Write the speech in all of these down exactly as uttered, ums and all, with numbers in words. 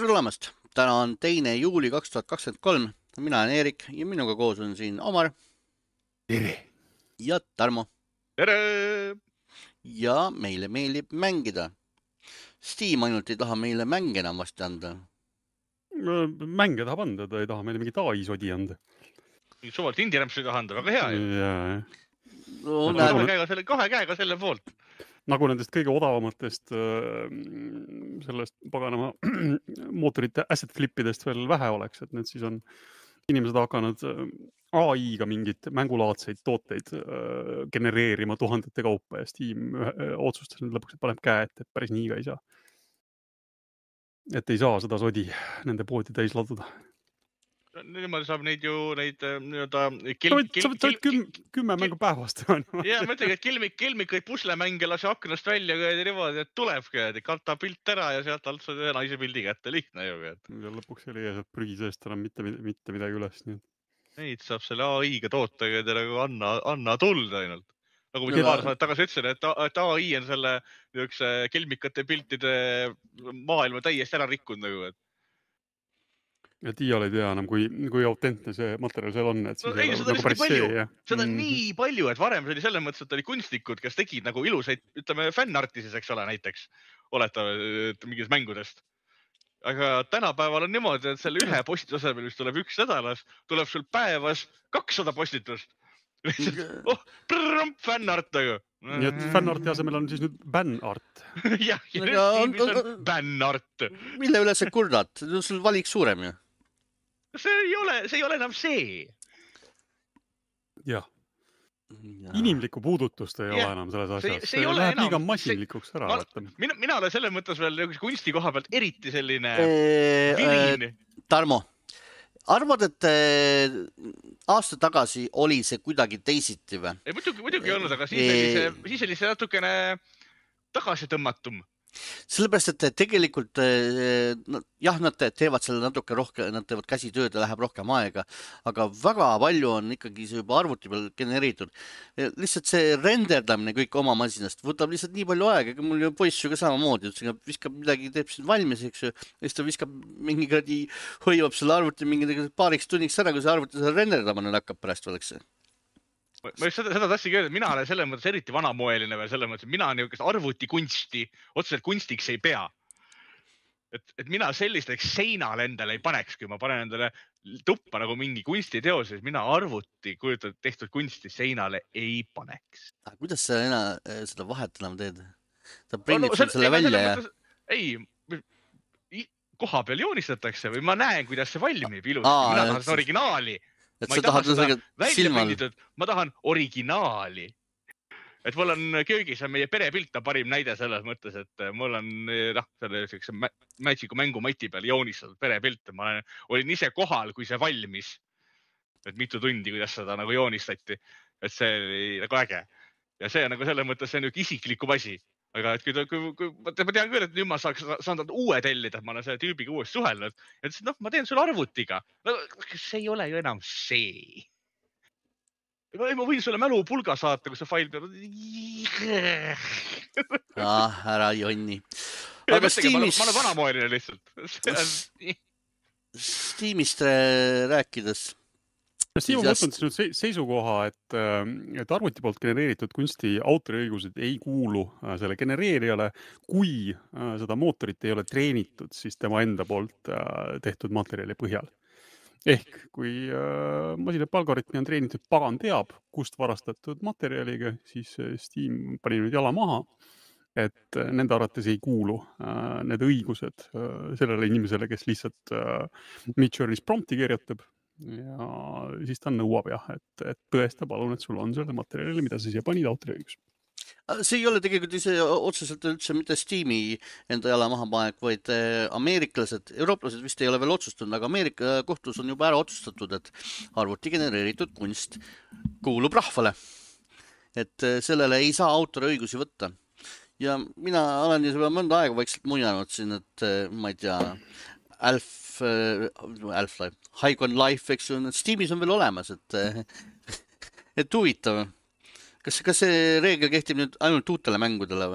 Tere tulemast! Täna on teine juuli kaks tuhat kakskümmend kolm. Mina olen Eerik ja minuga koos on siin Omar. Tere! Ja Tarmo. Tere! Ja meile meeldib mängida. Steam ainult ei taha meile mänge enam vasti anda. Mänge tahab anda, ta ei taha meile mingit A I sodi anda. Suvalt indie-rämpsu ei taha anda, väga hea ju. Ja, No, Kahe näed, käega selle, kahe käega selle poolt. nagu nendest kõige odavamatest äh, sellest paganama mootorite asset flipidest veel vähe oleks, et need siis on inimesed hakanud äh, A I-ga mingit mängulaadseid tooteid äh, genereerima tuhandete kaupa ja Steam äh, otsustas nüüd lõpuks, et paneb käe, et päris nii ka ei saa. Et ei saa seda sodi nende poodi täis laduda. Niimoodi saab neid ju, neid nii-öelda... Sa võid kümme mängu päevast. Jaa, ma ütlen, et kelmik, kelmikaid puslemänge lase aknast välja niimoodi, et tuleb, karta pilt ära ja sealt alt saad naise pildi kätte, lihtne ju. Ja lõpuks oli sealt prügi seest enam mitte, mitte midagi üles. Nii. Neid saab selle A I-ga tootega anna, anna tulda ainult. Nagu mis paar saad tagasi ütlesin, et, et A I on selle kelmikate piltide maailma täiesti ära rikkunud nagu, et et iial ei tea enam, kui, kui autentne see materjal seal on. Et no, ei, seda nagu on nii palju, see, seda on mm. nii palju, et varem see oli selles mõttes, et oli kunstnikud, kes tegid nagu ilusaid, ütleme, fännartises, eks ole, näiteks, oletame mingist mängudest. Aga tänapäeval on niimoodi, et selle ühe postitusemel, mis tuleb üks nädalas, tuleb sul päevas kakssada postitust. oh, prrrm, fännart nagu. Nii et fännarti asemel on siis nüüd bännart. jah, ja nüüd on, on bännart. Mille üle see kurdad? Sul valik suurem ju. See ei ole, see ei ole enam see. Jah. Inimlikku puudutust ei ja. ole enam selles asjas. See, see, see läheb liiga masinlikuks ära. Ma, mina, mina olen selles mõttes veel kunsti koha pealt eriti selline eee, virin. Tarmo, arvad, et aasta tagasi oli see kuidagi teisiti või? Ei, muidugi, muidugi ei olnud, aga siis oli see, siis oli see natukene tagasi tõmmatum. Sellepärast, et tegelikult no, jah, nad teevad selle natuke rohkem, nad teevad käsitööd ja läheb rohkem aega, aga väga palju on ikkagi see juba arvuti peal genereeritud. Lihtsalt see renderdamine kõik oma masinast võtab lihtsalt nii palju aega, aga mul ju poiss ju ka samamoodi, viskab midagi, teeb siin valmis, eks ju, ja siis ta viskab mingi gradi, hoiab selle arvuti mingi paariks tunniks ära, kui see arvuti selle renderdamine hakkab pärast veel, eks see. Ma just seda, seda tassi öelda, et mina olen selles mõttes eriti vanamoeline veel selles mõttes, et mina niisugust arvuti kunsti otseselt kunstiks ei pea. Et, et mina sellisteks seinale endale ei paneks, kui ma panen endale tuppa nagu mingi kunstiteos, siis mina arvuti kujutad tehtud kunsti seinale ei paneks. Aga kuidas sa ena, seda vahet enam teed? Ta prindib no, no, selle välja ja... Mõttes, ei, koha peal joonistatakse või ma näen, kuidas see valmib ilusti. Aa, mina tahan seda originaali. Et ma ei taha seda välja prinditud, ma tahan originaali. Et mul on köögis on meie perepilt on parim näide selles mõttes, et mul on noh, selle Magicu mängu mati peal joonistatud perepilt. Ma olen, olin ise kohal, kui see valmis. Et mitu tundi, kuidas seda nagu joonistati. Et see oli nagu äge. Ja see on nagu selles mõttes see on üks isiklikum asi. Aga et kui, kui, kui ma tean küll, et nüüd ma saaks, saan talle uue tellida, et ma olen selle tüübiga uuesti suhelnud. Ja ütlesin, noh, ma teen sulle arvutiga. No, see ei ole ju enam see. Ma võin sulle mälu pulga saata, kui see fail peab. ah, ära jonni. Aga mõttega, Steamis... ma olen vanamoeline lihtsalt. Steamist rääkides. Steam on võtnud nüüd seisukoha, et, et arvuti poolt genereeritud kunsti autoriõigused ei kuulu selle genereerijale, kui seda mootorit ei ole treenitud siis tema enda poolt tehtud materjali põhjal. Ehk kui masinap algoritmi on treenitud pagan teab, kust varastatud materjaliga, siis Steam pani nüüd jala maha, et nende arvates ei kuulu need õigused sellele inimesele, kes lihtsalt Midjourney's prompti kirjutab. Ja siis ta nõuab jah, et, et tõesta palun, et sul on selle materjali, mida sa siia panid autoriõigus. See ei ole tegelikult ise otseselt üldse mitte Steam'i enda jala maha panek, vaid ameeriklased, eurooplased vist ei ole veel otsustanud, aga Ameerika kohtus on juba ära otsustatud, et arvuti genereeritud kunst kuulub rahvale. Et sellele ei saa autoriõigusi võtta. Ja mina olen juba mõnda aega vaikselt muianud siin, et ma ei tea, Alf, Alf Life, High on Life, eks ju, Steamis on veel olemas, et, et huvitav. Kas, kas see reegel kehtib nüüd ainult uutele mängudele või?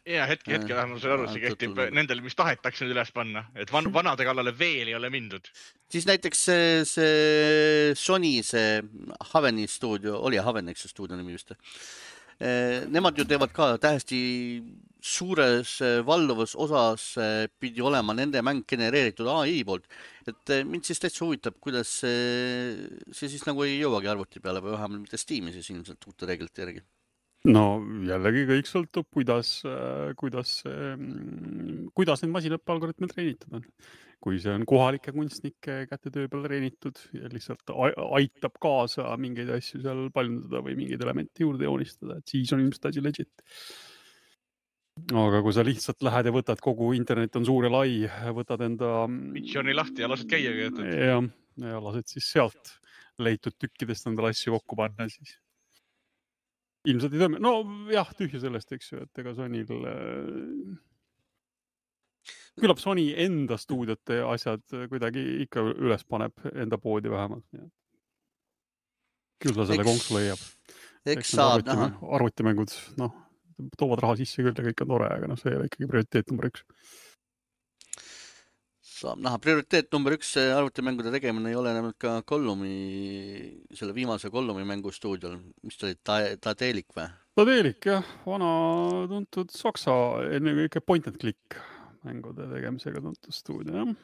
Ja hetke, hetke vähemalt see aru, see kehtib nendele, mis tahetakse nüüd üles panna, et van, vanade kallale veel ei ole mindud. Siis näiteks see, see Sony, see Haveni stuudio, oli Haven, eks see stuudio nimi vist. Nemad ju teevad ka tähesti suures valluvas osas pidi olema nende mäng genereeritud A I poolt. Et mind siis täitsa huvitab, kuidas see, see siis nagu ei jõuagi arvuti peale või vähemalt mitte Steam'i siis ilmselt uute reeglite järgi. No jällegi kõik sõltub, kuidas, kuidas, kuidas need masinõppe algoritmid treenitud on. Kui see on kohalike kunstnike kätetöö peal treenitud ja lihtsalt aitab kaasa mingeid asju seal paljundada või mingeid elemente juurde joonistada, et siis on ilmselt asi legit. Aga kui sa lihtsalt lähed ja võtad kogu internet on suur ja lai, võtad enda... Midjourney lahti ja lased käia. Ja, ja lased siis sealt leitud tükkidest endale asju kokku panna siis. Ilmselt ei toime. No jah, tühja sellest, eks ju, et ega Sonyl... Küllap Sony enda stuudiote asjad kuidagi ikka üles paneb enda poodi vähemalt. Küll ta selle konksu leiab. Eks saab näha. Arvutimängud, noh, toovad raha sisse küll ja kõik on tore, aga noh, see ei ole ikkagi prioriteet number üks. Saab näha. Prioriteet number üks arvutimängude tegemine ei ole enam ka Gollumi, selle viimase Gollumi mängustuudiol. Mis ta oli? Tadelik või? Tadelik, jah. Vana tuntud Saksa, enne kõik point and click mängude tegemisega tuntud stuudio, jah.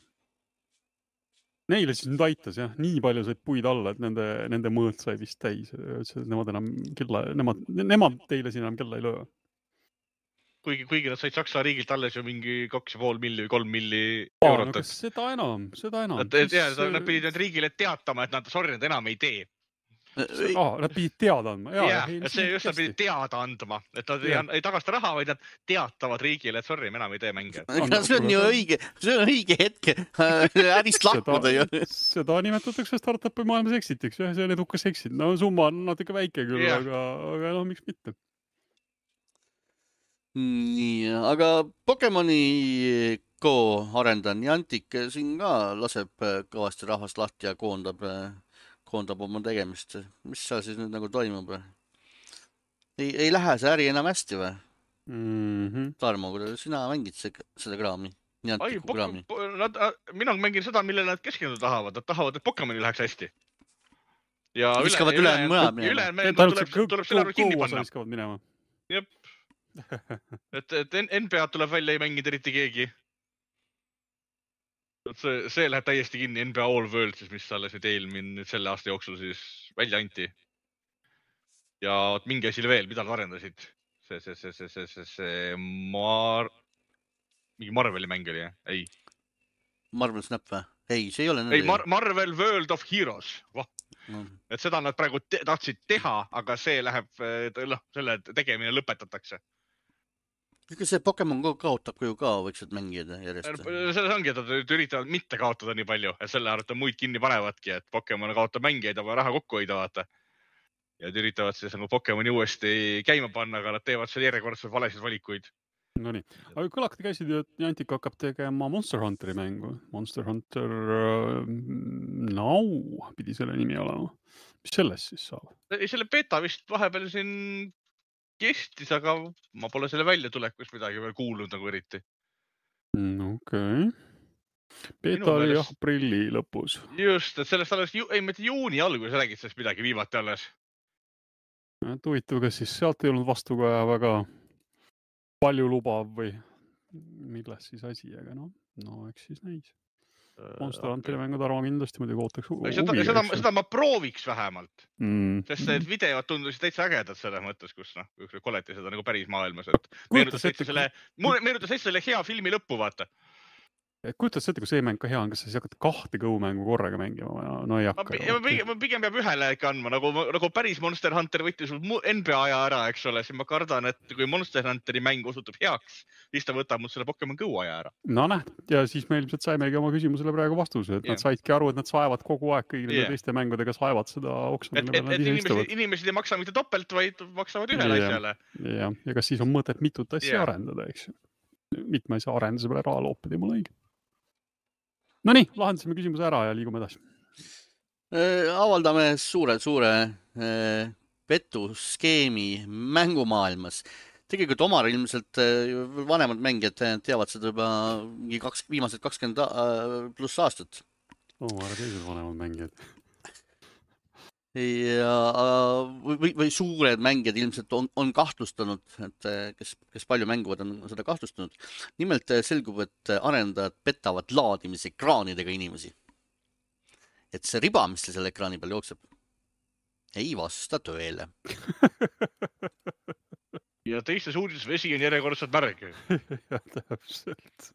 Neile siis nüüd aitas, jah. Nii palju said puid alla, et nende, nende mõõt sai vist täis. Nemad enam kella, nemad, nemad teile siin enam kella ei löö. Kuigi, kuigi nad said Saksa riigilt alles ju mingi kaks ja pool milli või kolm milli Aa, eurot. No, kas seda enam, seda enam. Nad, ja, nad pidid nüüd riigile teatama, et nad sorry, nad enam ei tee. Ah, nad pidid teada andma. Ja, ja ei, see just nad pidid teada andma, et nad ja. ei tagasta raha, vaid nad teatavad riigile, et sorry, me enam ei tee mänge. See on ju õige, see on õige hetke ärist lahkuda ju. Seda nimetatakse startupi maailmas exitiks, see on edukas exit. No summa on natuke väike küll, ja. aga, aga no miks mitte. Nii, aga Pokemoni Go arendaja Niantic siin ka laseb kõvasti rahvast lahti ja koondab, koondab oma tegemist. Mis seal siis nüüd nagu toimub? Ei, ei lähe see äri enam hästi või? Mm-hmm. Tarmo, kuidas sina mängid seda kraami? Nianticu Ai, kraami? Nad, mina mängin seda, millele nad keskenduda tahavad. Nad tahavad, et Pokemoni läheks hästi. Ja viskavad üle mõned minema. Üle mõned tuleb, tuleb selle arvu kinni panna. Viskavad minema. Jep. et, et N B A tuleb välja ei mängida eriti keegi. See, see läheb täiesti kinni N B A All World, siis mis alles nüüd eelmin nüüd selle aasta jooksul siis välja anti. Ja mingi asi veel, mida nad arendasid. See, see, see, see, see, see, see Mar... mingi Marveli mäng oli, ei. Marvel Snap või? Ei, see ei ole... Ei, Mar Marvel World of Heroes. Vah. No. Et seda nad praegu te tahtsid teha, aga see läheb, noh, selle tegemine lõpetatakse. Ega see Pokemon Go kaotab ju ka võiksid mängida järjest. Selles ongi, et nad üritavad mitte kaotada nii palju, et selle arvata muid kinni panevadki, et Pokemon kaotab mängijaid, aga raha kokku hoida vaata. Ja üritavad siis nagu Pokemoni uuesti käima panna, aga nad teevad selle järjekordselt valesid valikuid. No nii, aga kõlakti käisid ju, et Niantic hakkab tegema Monster Hunteri mängu. Monster Hunter uh, Now pidi selle nimi olema. Mis sellest siis saab? Selle beta vist vahepeal siin kestis, aga ma pole selle välja tulekus midagi veel kuulnud nagu eriti. Mm, okei. Okay. Beta oli jah aprilli lõpus. Just, et sellest alles, ju, ei mitte juuni alguses räägid sellest midagi viimati alles. Et huvitav, kas siis sealt ei olnud vastukaja väga palju lubav või milles siis asi, aga no, no eks siis näis. Monster Hunteri mängud arva kindlasti muidugi ootaks huvi. Seda, seda, seda ma prooviks vähemalt, mm. sest need videod tundusid täitsa ägedad selles mõttes, kus noh, koleti seda nagu päris maailmas. Et meenutas ette selle, meenutas ette selle hea filmi lõppu, vaata. Kujutad seda, kui see mäng ka hea on, kas sa siis hakkad kahte kõumängu korraga mängima? No ei hakka. Ma, ma pigem peab ühele ikka andma, nagu, nagu päris Monster Hunter võttis N B A aja ära, eks ole, siis ma kardan, et kui Monster Hunteri mäng osutub heaks, siis ta võtab mul selle Pokemon Go aja ära. No näht, ja siis me ilmselt saimegi oma küsimusele praegu vastuse, et yeah. Nad saidki aru, et nad saevad kogu aeg kõigi yeah. teiste mängudega saevad seda oksa, mille peale nad ise istuvad. Et inimesed ei maksa mitte topelt, vaid maksavad ühele yeah. asjale. Ja, ja kas siis on mõtet mitut asja yeah. arendada, eks? Mitme asja arenduse peale raha loopida ja mul õige. No nii, lahendasime küsimuse ära ja liigume edasi. Avaldame suure, suure petuskeemi mängumaailmas. tegelikult Omar ilmselt vanemad mängijad teavad seda juba mingi kaks, viimased kakskümmend pluss aastat. Omar teised vanemad mängijad. Ja, või, või suured mängijad ilmselt on, on kahtlustanud, et kes, kes palju mänguvad, on seda kahtlustanud. Nimelt selgub, et arendajad petavad laadimise ekraanidega inimesi. Et see riba, mis seal ekraani peal jookseb, ei vasta tõele. Ja teistes uudis vesi on järjekordselt märg. Ja täpselt.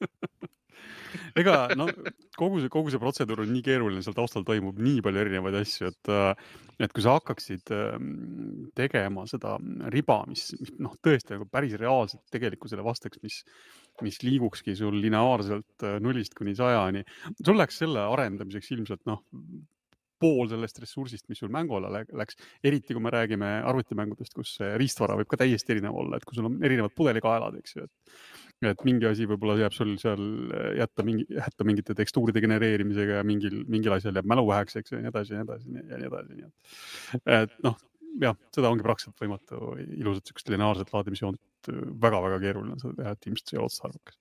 Ega no, kogu see, kogu see protseduur on nii keeruline, seal taustal toimub nii palju erinevaid asju, et, et kui sa hakkaksid tegema seda riba, mis, mis noh, tõesti päris reaalselt tegelikkusele vastaks, mis, mis liigukski sul lineaarselt nullist kuni sajani, sul läks selle arendamiseks ilmselt noh, pool sellest ressursist, mis sul mänguala läks, eriti kui me räägime arvutimängudest, kus riistvara võib ka täiesti erinev olla, et kui sul on erinevad pudelikaelad, eks ju, et et mingi asi võib-olla jääb sul seal jätta, mingi, jätta mingite tekstuuride genereerimisega ja mingil, mingil asjal jääb mälu väheks, eks ju, ja nii edasi, ja nii edasi, ja nii edasi. Nii et, et noh, jah, seda ongi praktiliselt võimatu ilusat sükst lineaarset laadimisjoont väga-väga keeruline seda teha, et ilmselt see otstarbekas.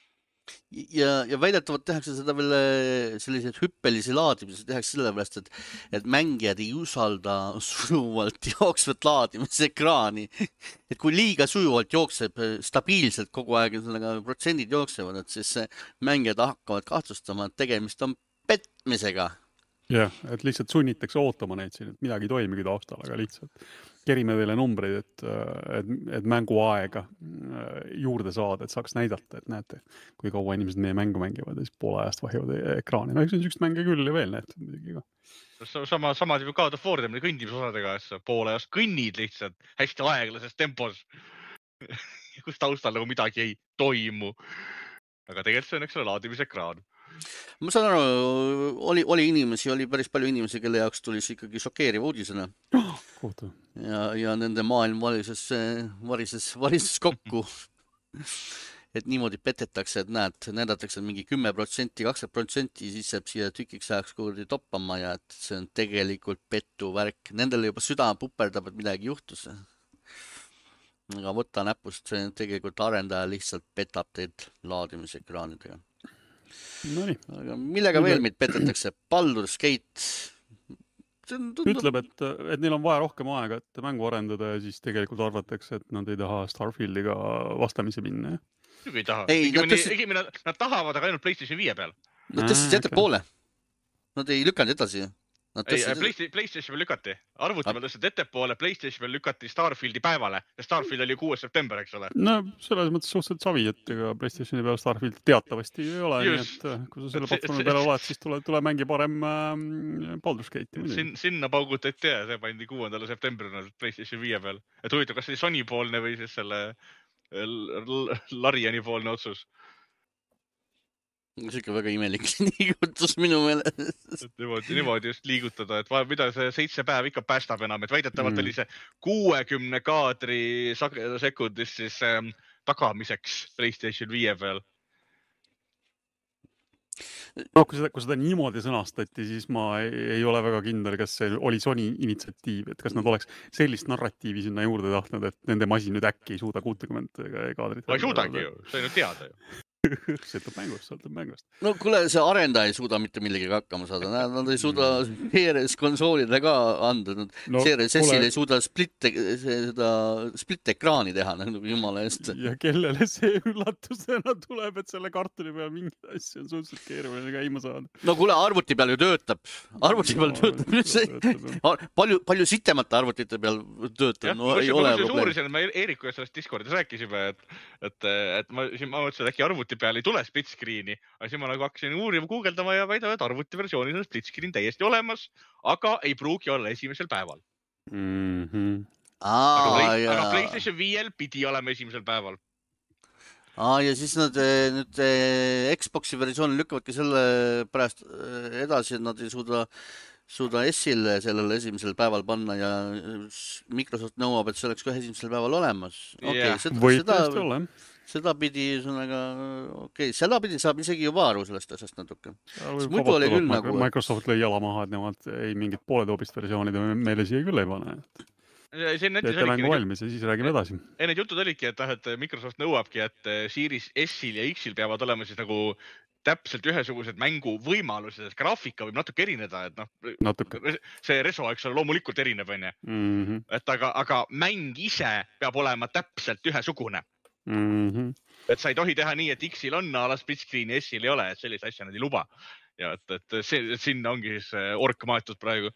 Ja, ja väidetavalt tehakse seda veel selliseid hüppelisi laadimisi, tehakse sellepärast, et, et mängijad ei usalda sujuvalt jooksvat laadimisekraani. Et kui liiga sujuvalt jookseb stabiilselt kogu aeg, protsendid jooksevad, et siis mängijad hakkavad kahtlustama, et tegemist on petmisega. Jah, et lihtsalt sunnitakse ootama neid siin, et midagi toimigi taustal, aga lihtsalt kerime teile numbreid, et, et, et mänguaega juurde saada, et saaks näidata, et näete, kui kaua inimesed meie mängu mängivad ja siis poole ajast vahivad ekraani. No, eks on sükst mänge küll ja veel näete midagi ka. Sama, sama tüüpi God of War temine kõndimisosadega, et poole ajast kõnnid lihtsalt hästi aeglases tempos, kus taustal nagu midagi ei toimu. Aga tegelikult see on üks laadimise ekraan. Ma saan aru, oli, oli inimesi, oli päris palju inimesi, kelle jaoks tuli see ikkagi šokeeriv uudisena. Oh, ja, ja nende maailm varises, varises, varises kokku. Et niimoodi petetakse, et näed, näidatakse mingi kümme protsenti, kakskümmend protsenti, siis jääb siia tükiks ajaks kuuldi toppama ja et see on tegelikult petu värk. Nendele juba süda puperdab, et midagi juhtus. Aga võtta näpust, see tegelikult arendaja lihtsalt petab teid laadimisekraanidega. No nii. Aga millega veel meid petetakse? Baldur's Gate. Ütleb, et, et neil on vaja rohkem aega, et mängu arendada ja siis tegelikult arvatakse, et nad ei taha Starfieldiga vastamisi minna. Ei taha. Ei, nad, tõstsid... nad, nad tahavad, aga ainult PlayStation viie peal. Nad tõstsid ette poole. Nad ei lükanud edasi. Ei, PlayStation, PlayStation peal lükati. Arvuti peal tõstsid ettepoole, PlayStation peal lükati Starfieldi päevale. Ja Starfield oli kuues september, eks ole. No, selles mõttes suhteliselt savi, et ega PlayStationi peal Starfield teatavasti ei ole. Just. Nii, et kui sa selle platvormi peale oled, siis tule, tule mängi parem äh, Baldur's Gate'i. Sin, sinna paugutati ja see pandi kuuendal septembril PlayStation viie peal. Et huvitav, kas see oli Sony poolne või siis selle Lariani poolne otsus? See ikka väga imelik liigutus minu meelest. Niimoodi, niimoodi just liigutada, et mida see seitse päev ikka päästab enam, et väidetavalt mm. oli see kuuekümne kaadri sekundis siis ähm, tagamiseks PlayStation viie peal. No, kui seda, kui seda niimoodi sõnastati, siis ma ei, ei ole väga kindel, kas see oli Sony initsiatiiv, et kas nad oleks sellist narratiivi sinna juurde tahtnud, et nende masin nüüd äkki ei suuda kuutekümmet kaadrit. Ma ei suudagi ju, see on ju teada ju. Sõltub mängust, sõltub mängust. No kuule, see arendaja ei suuda mitte millegi hakkama saada. Nad ei suuda Series konsoolide ka anda. No, Series S-il ei suuda split, seda split ekraani teha, nagu jumala eest. Ja kellele see üllatusena tuleb, et selle kartuli peal mingid asju on suhteliselt keeruline käima saada. No kuule, arvuti peal ju töötab. Arvuti peal töötab. Palju, palju sitemate arvutite peal töötab. No ei ole probleem. Ma Eeriku sellest Discordis rääkisime, et, et, et ma, ma mõtlesin, et äkki arvuti peal ei tule split screeni, aga siis ma nagu hakkasin uurima, guugeldama ja väidavad, et arvuti versioonis on split screen täiesti olemas, aga ei pruugi olla esimesel päeval. Mm-hmm. Aa, aga, ja... aga PlayStation viiel pidi olema esimesel päeval. Aa, ja siis nad nüüd Xboxi versiooni lükkavadki selle pärast edasi, et nad ei suuda suuda S-il sellele esimesel päeval panna ja Microsoft nõuab, et see oleks ka esimesel päeval olemas. Okay, yeah. seda, Võib seda, tõesti ole. Seda pidi, okei, okay, seda pidi saab isegi juba aru sellest asjast natuke. Muidu oli küll nagu... nagu... Microsoft lõi jala maha, et nemad ei mingit pooledoobist versioonid meile siia küll ei pane. teete mängu valmis ja siis räägime edasi. Ei, need jutud olidki, et, et Microsoft nõuabki, et Series S-il ja X-il peavad olema siis nagu täpselt ühesugused mängu võimalused, et graafika võib natuke erineda, et noh, natuke. see reso, eks ole, loomulikult erineb, on ju. Mm -hmm. Et aga, aga mäng ise peab olema täpselt ühesugune. Mm -hmm. Et sa ei tohi teha nii, et X-il on ala split screen ja S-il ei ole, et sellist asja nad ei luba. Ja et, et, see, et sinna ongi siis ork maetud praegu.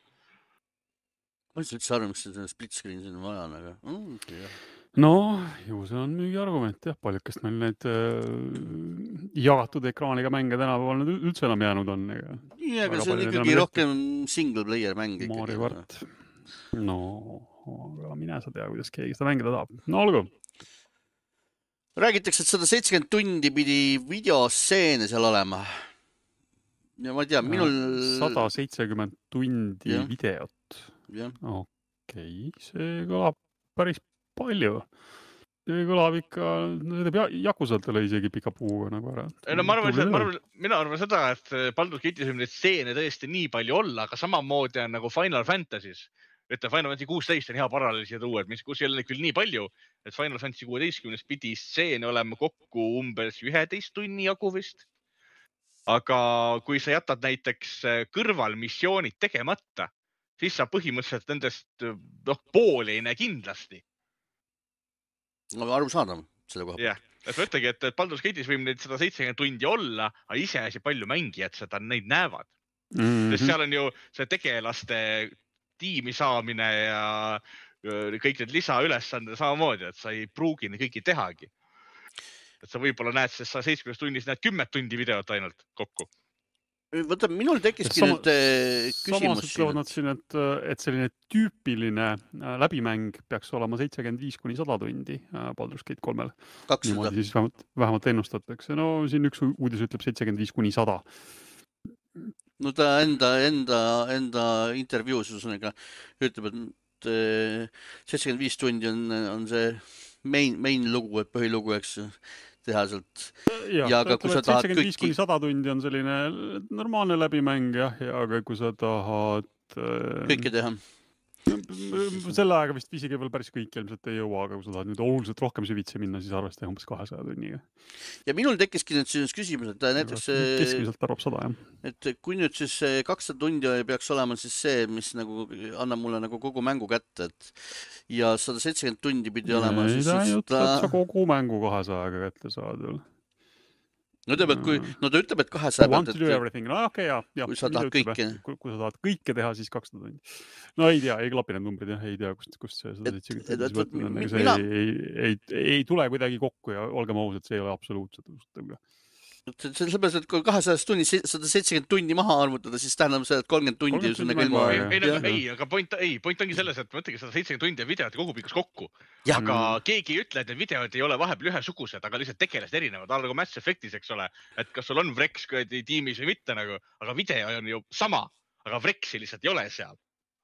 Ma ei üldse arvan, mis see split screen siin on vaja, aga mm, okay, no, ju see on müügi argument, jah, paljukest meil need äh, jagatud ekraaniga mänge tänapäeval nüüd üldse enam jäänud on. Ega. Nii, aga see on ikkagi rohkem single player mäng. Mario Kart. No, aga mine sa tea, kuidas keegi seda mängida tahab. No, olgu. Räägitakse, et sada seitsekümmend tundi pidi videostseene seal olema. Ja ma ei tea, minul... sada seitsekümmend tundi ja. Videot. Okei, okay. See kõlab päris palju. See kõlab ikka, no see teeb Jakusatele isegi pika puuga nagu ära. No ma arvan, ma arvan, mina arvan seda, et Baldur's Gate'is võib neid stseene tõesti nii palju olla, aga samamoodi on nagu Final Fantasy's. Ütle, Final Fantasy kuusteist on hea paralleeli siia tuua, et mis, kus ei ole küll nii palju, et Final Fantasy kuueteistkümnes pidi stseene olema kokku umbes üheteist tunni jagu vist. Aga kui sa jätad näiteks kõrval missioonid tegemata, siis sa põhimõtteliselt nendest noh, pooli ei näe kindlasti. No aru saadam selle koha. Jah, et ma ütlegi, et Baldur's Gate'is võib neid sada seitsekümmend tundi olla, aga ise asi palju mängijad seda neid näevad. Mm -hmm. Sest seal on ju see tegelaste tiimi saamine ja kõik need lisaülesanded samamoodi, et sa ei pruugi neid kõiki tehagi. Et sa võib-olla näed, sest sa seitsmekümnes tunnis näed kümmet tundi videot ainult kokku. Võta, minul tekkiski sama, nüüd küsimus. Samas ütlevad nad siin, et, et selline tüüpiline läbimäng peaks olema seitsekümmend viis kuni sada tundi Baldur's Gate kolmel. Niimoodi siis vähemalt, vähemalt ennustatakse. No siin üks uudis ütleb seitsekümmend viis kuni sada. No ta enda, enda, enda intervjuus ütleb, et seitsekümmend viis tundi on, on see main, main lugu, et põhilugu, eks teha sealt. Ja, ja aga kui sa tahad seitsekümmend viis kuni sada tundi on selline normaalne läbimäng, jah, ja aga kui sa tahad kõike teha. Selle aega vist isegi veel päris kõik ilmselt ei jõua, aga kui sa tahad nüüd oluliselt rohkem süvitsi minna, siis arvesta umbes kahesaja tunniga. Ja minul tekkiski nüüd siis küsimus, et näiteks... Keskmiselt arvab sada, jah. Et kui nüüd siis kakssada tundi peaks olema siis see, mis nagu annab mulle nagu kogu mängu kätte, et ja sada seitsekümmend tundi pidi olema ei, siis... Ei, ta ei ütle, et sa kogu mängu kahesajaga kätte saad veel. No, ütleb, et kui, no ta ütleb, et kahesaja pealt, et no, okay, ja, ja, kui sa tahad kõike. Kui, kui sa tahad kõike teha, siis kakssada tundi. No ei tea, ei klapi need numbrid, jah, ei tea, kust, kust see sada seitsekümmend tundi. See mina... ei, ei, ei, ei tule kuidagi kokku ja olgem ausad, see ei ole absoluutselt usutav. Sellepärast, et kui kahesajast tunni sada seitsekümmend tundi maha arvutada, siis tähendab see, et kolmkümmend tundi on sinna ilma... Ei, ei, ei, aga point, ei, point ongi selles, et mõtlegi sada seitsekümmend tundi videot kogu pikkus kokku. Ja. Aga keegi ei ütle, et need videod ei ole vahepeal ühesugused, aga lihtsalt tegelast erinevad. Alla nagu Mass Effectis, eks ole, et kas sul on Vrex tiimis või mitte, nagu, aga video on ju sama, aga Vrexi lihtsalt ei ole seal.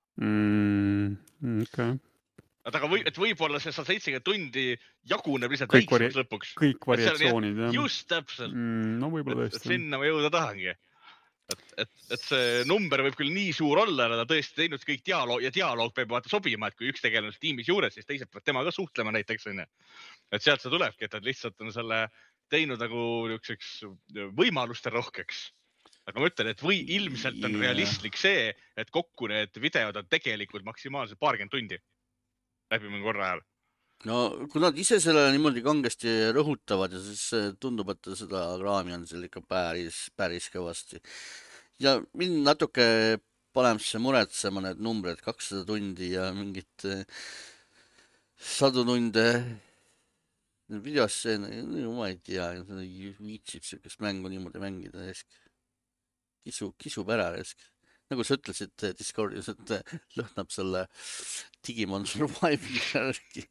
Mm, okay. Aga või, et võib-olla see sada seitsekümmend tundi jaguneb lihtsalt väiksemaks lõpuks. Kõik variatsioonid, jah. Just täpselt. Mm, no võib-olla tõesti. Sinna ma jõuda tahangi. Et, et, et see number võib küll nii suur olla, ja ta tõesti teinud kõik dialoog ja dialoog peab vaata sobima, et kui üks tegelane tiimis juures, siis teised peavad temaga suhtlema näiteks. Et sealt see tulebki, et lihtsalt on selle teinud nagu niisuguseks võimaluste rohkeks. Aga ma ütlen, et või ilmselt on yeah. realistlik see, et kokku need videod on tegelikult maksimaalselt paarkümmend tundi. Läbimängu korra ajal. No kui nad ise selle niimoodi kangesti rõhutavad ja siis tundub, et seda kraami on seal ikka päris, päris kõvasti. Ja mind natuke paneb see muretsema need numbrid, kakssada tundi ja mingit sadu tunde videosse, no, ma ei tea, viitsib sellist mängu niimoodi mängida. Kisu, kisub ära. Nagu sa ütlesid Discordis, et lõhnab selle Digimon Survival järgi.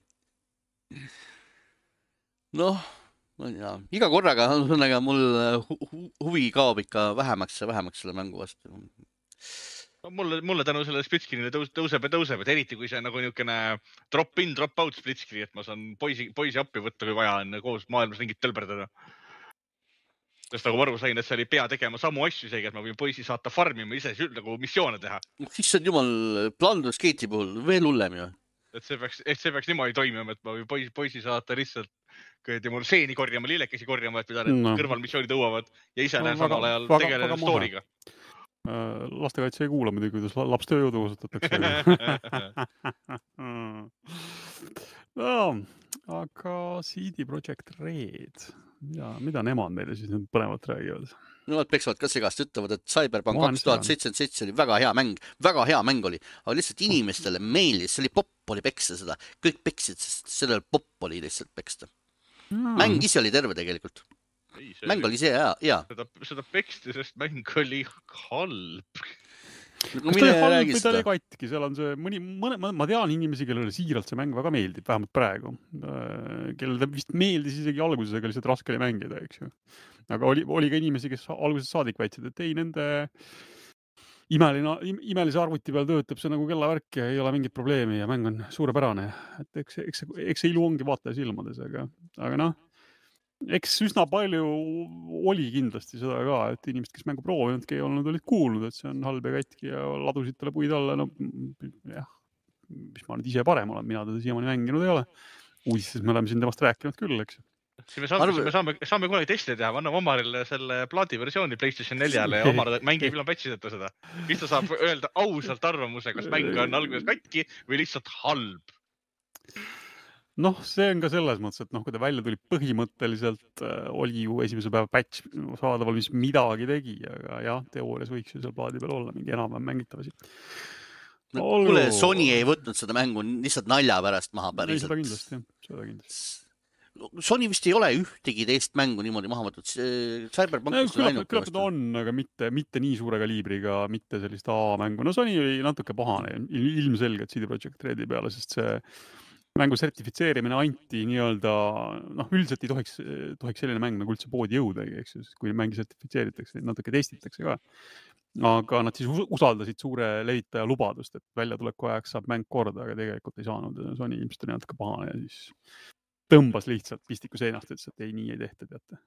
Noh, ma ei tea, iga korraga mul huvi kaob ikka vähemaks ja vähemaks selle mängu vastu. No, mulle, mulle tänu selle splitscreenile tõus, tõuseb ja tõuseb, et eriti kui see nagu niisugune drop in, drop out splitscreen, et ma saan poisi, poisi appi võtta, kui vaja on koos maailmas ringit tõlberdada. Sest nagu ma aru sain, et see oli pea tegema samu asju seega, et ma võin poisi saata farmima ise nagu missioone teha. Siis on jumal Baldur's Gate'i puhul veel hullem ju. et see peaks, et see peaks niimoodi toimima, et ma või poisi, poisi saata lihtsalt kõrdi mul seeni korjama, lillekesi korjama, et mida need no. kõrvalmissioonid õuavad ja ise no, lähen samal ajal tegelen story'ga. Lastekaitse ei kuula muidugi, kuidas laps tööjõudu kasutatakse. no, aga C D Projekt Red, mida, mida nemad meile siis nüüd põnevat räägivad? Nemad peksavad ka segast, ütlevad, et Cyberpunk kaks tuhat seitsekümmend seitse oli väga hea mäng, väga hea mäng oli, aga lihtsalt inimestele meeldis, see oli popp oli peksta seda, kõik peksid, sest sellel popp oli lihtsalt peksta. Mm. Mäng ise oli terve tegelikult. Ei, mäng oli see hea, hea. Seda, seda peksti, sest mäng oli halb. No, kas ta oli halb või ta oli katki, seal on see mõni, mõne, ma tean inimesi, kellele siiralt see mäng väga meeldib, vähemalt praegu. Kellel ta vist meeldis isegi alguses, aga lihtsalt raske oli mängida, eks ju. Aga oli, oli ka inimesi, kes alguses saadik väitsid, et ei, nende imeline, imelise arvuti peal töötab see nagu kellavärk ja ei ole mingit probleemi ja mäng on suurepärane. Et eks, eks, eks see ilu ongi vaataja silmades, aga, aga noh, eks üsna palju oli kindlasti seda ka, et inimesed, kes mängu proovinudki ei olnud, olid kuulnud, et see on halb ja katki ja ladusid talle puid alla. No, jah, mis ma nüüd ise parem olen, mina teda siiamaani mänginud ei ole. Uudistes me oleme siin temast rääkinud küll, eks ju. Siis me saame, Arve... me saame, saame kunagi testi teha, ma annan Omarile selle plaadiversiooni PlayStation neljale ja Omar mängib ilma patchideta seda. Mis ta saab öelda ausalt arvamuse, kas mäng on alguses katki või lihtsalt halb? Noh, see on ka selles mõttes, et noh, kui ta välja tuli põhimõtteliselt äh, oli ju esimese päeva patch saadaval, mis midagi tegi, aga jah, teoorias võiks ju seal plaadi peal olla mingi enam mängittavasi. No, kuule, Sony ei võtnud seda mängu lihtsalt nalja pärast maha päriselt. Seda kindlasti, jah. Seda kindlasti. Sony vist ei ole ühtegi teist mängu niimoodi maha võtnud. Cyberpunk no, küllap, küllap ta on, aga mitte, mitte nii suure kaliibriga, mitte sellist A-mängu. No Sony oli natuke pahane, ilmselgelt C D Projekt Redi peale, sest see mängu sertifitseerimine anti nii-öelda, noh, üldiselt ei tohiks, tohiks selline mäng nagu üldse poodi jõuda, eks ju, kui mängi sertifitseeritakse, natuke testitakse ka. Aga nad siis usaldasid suure levitaja lubadust, et väljatuleku ajaks saab mäng korda, aga tegelikult ei saanud. Sony ilmselt oli natuke pahane ja siis tõmbas lihtsalt pistiku seinast, ütles, et ei, nii ei tehta, teate.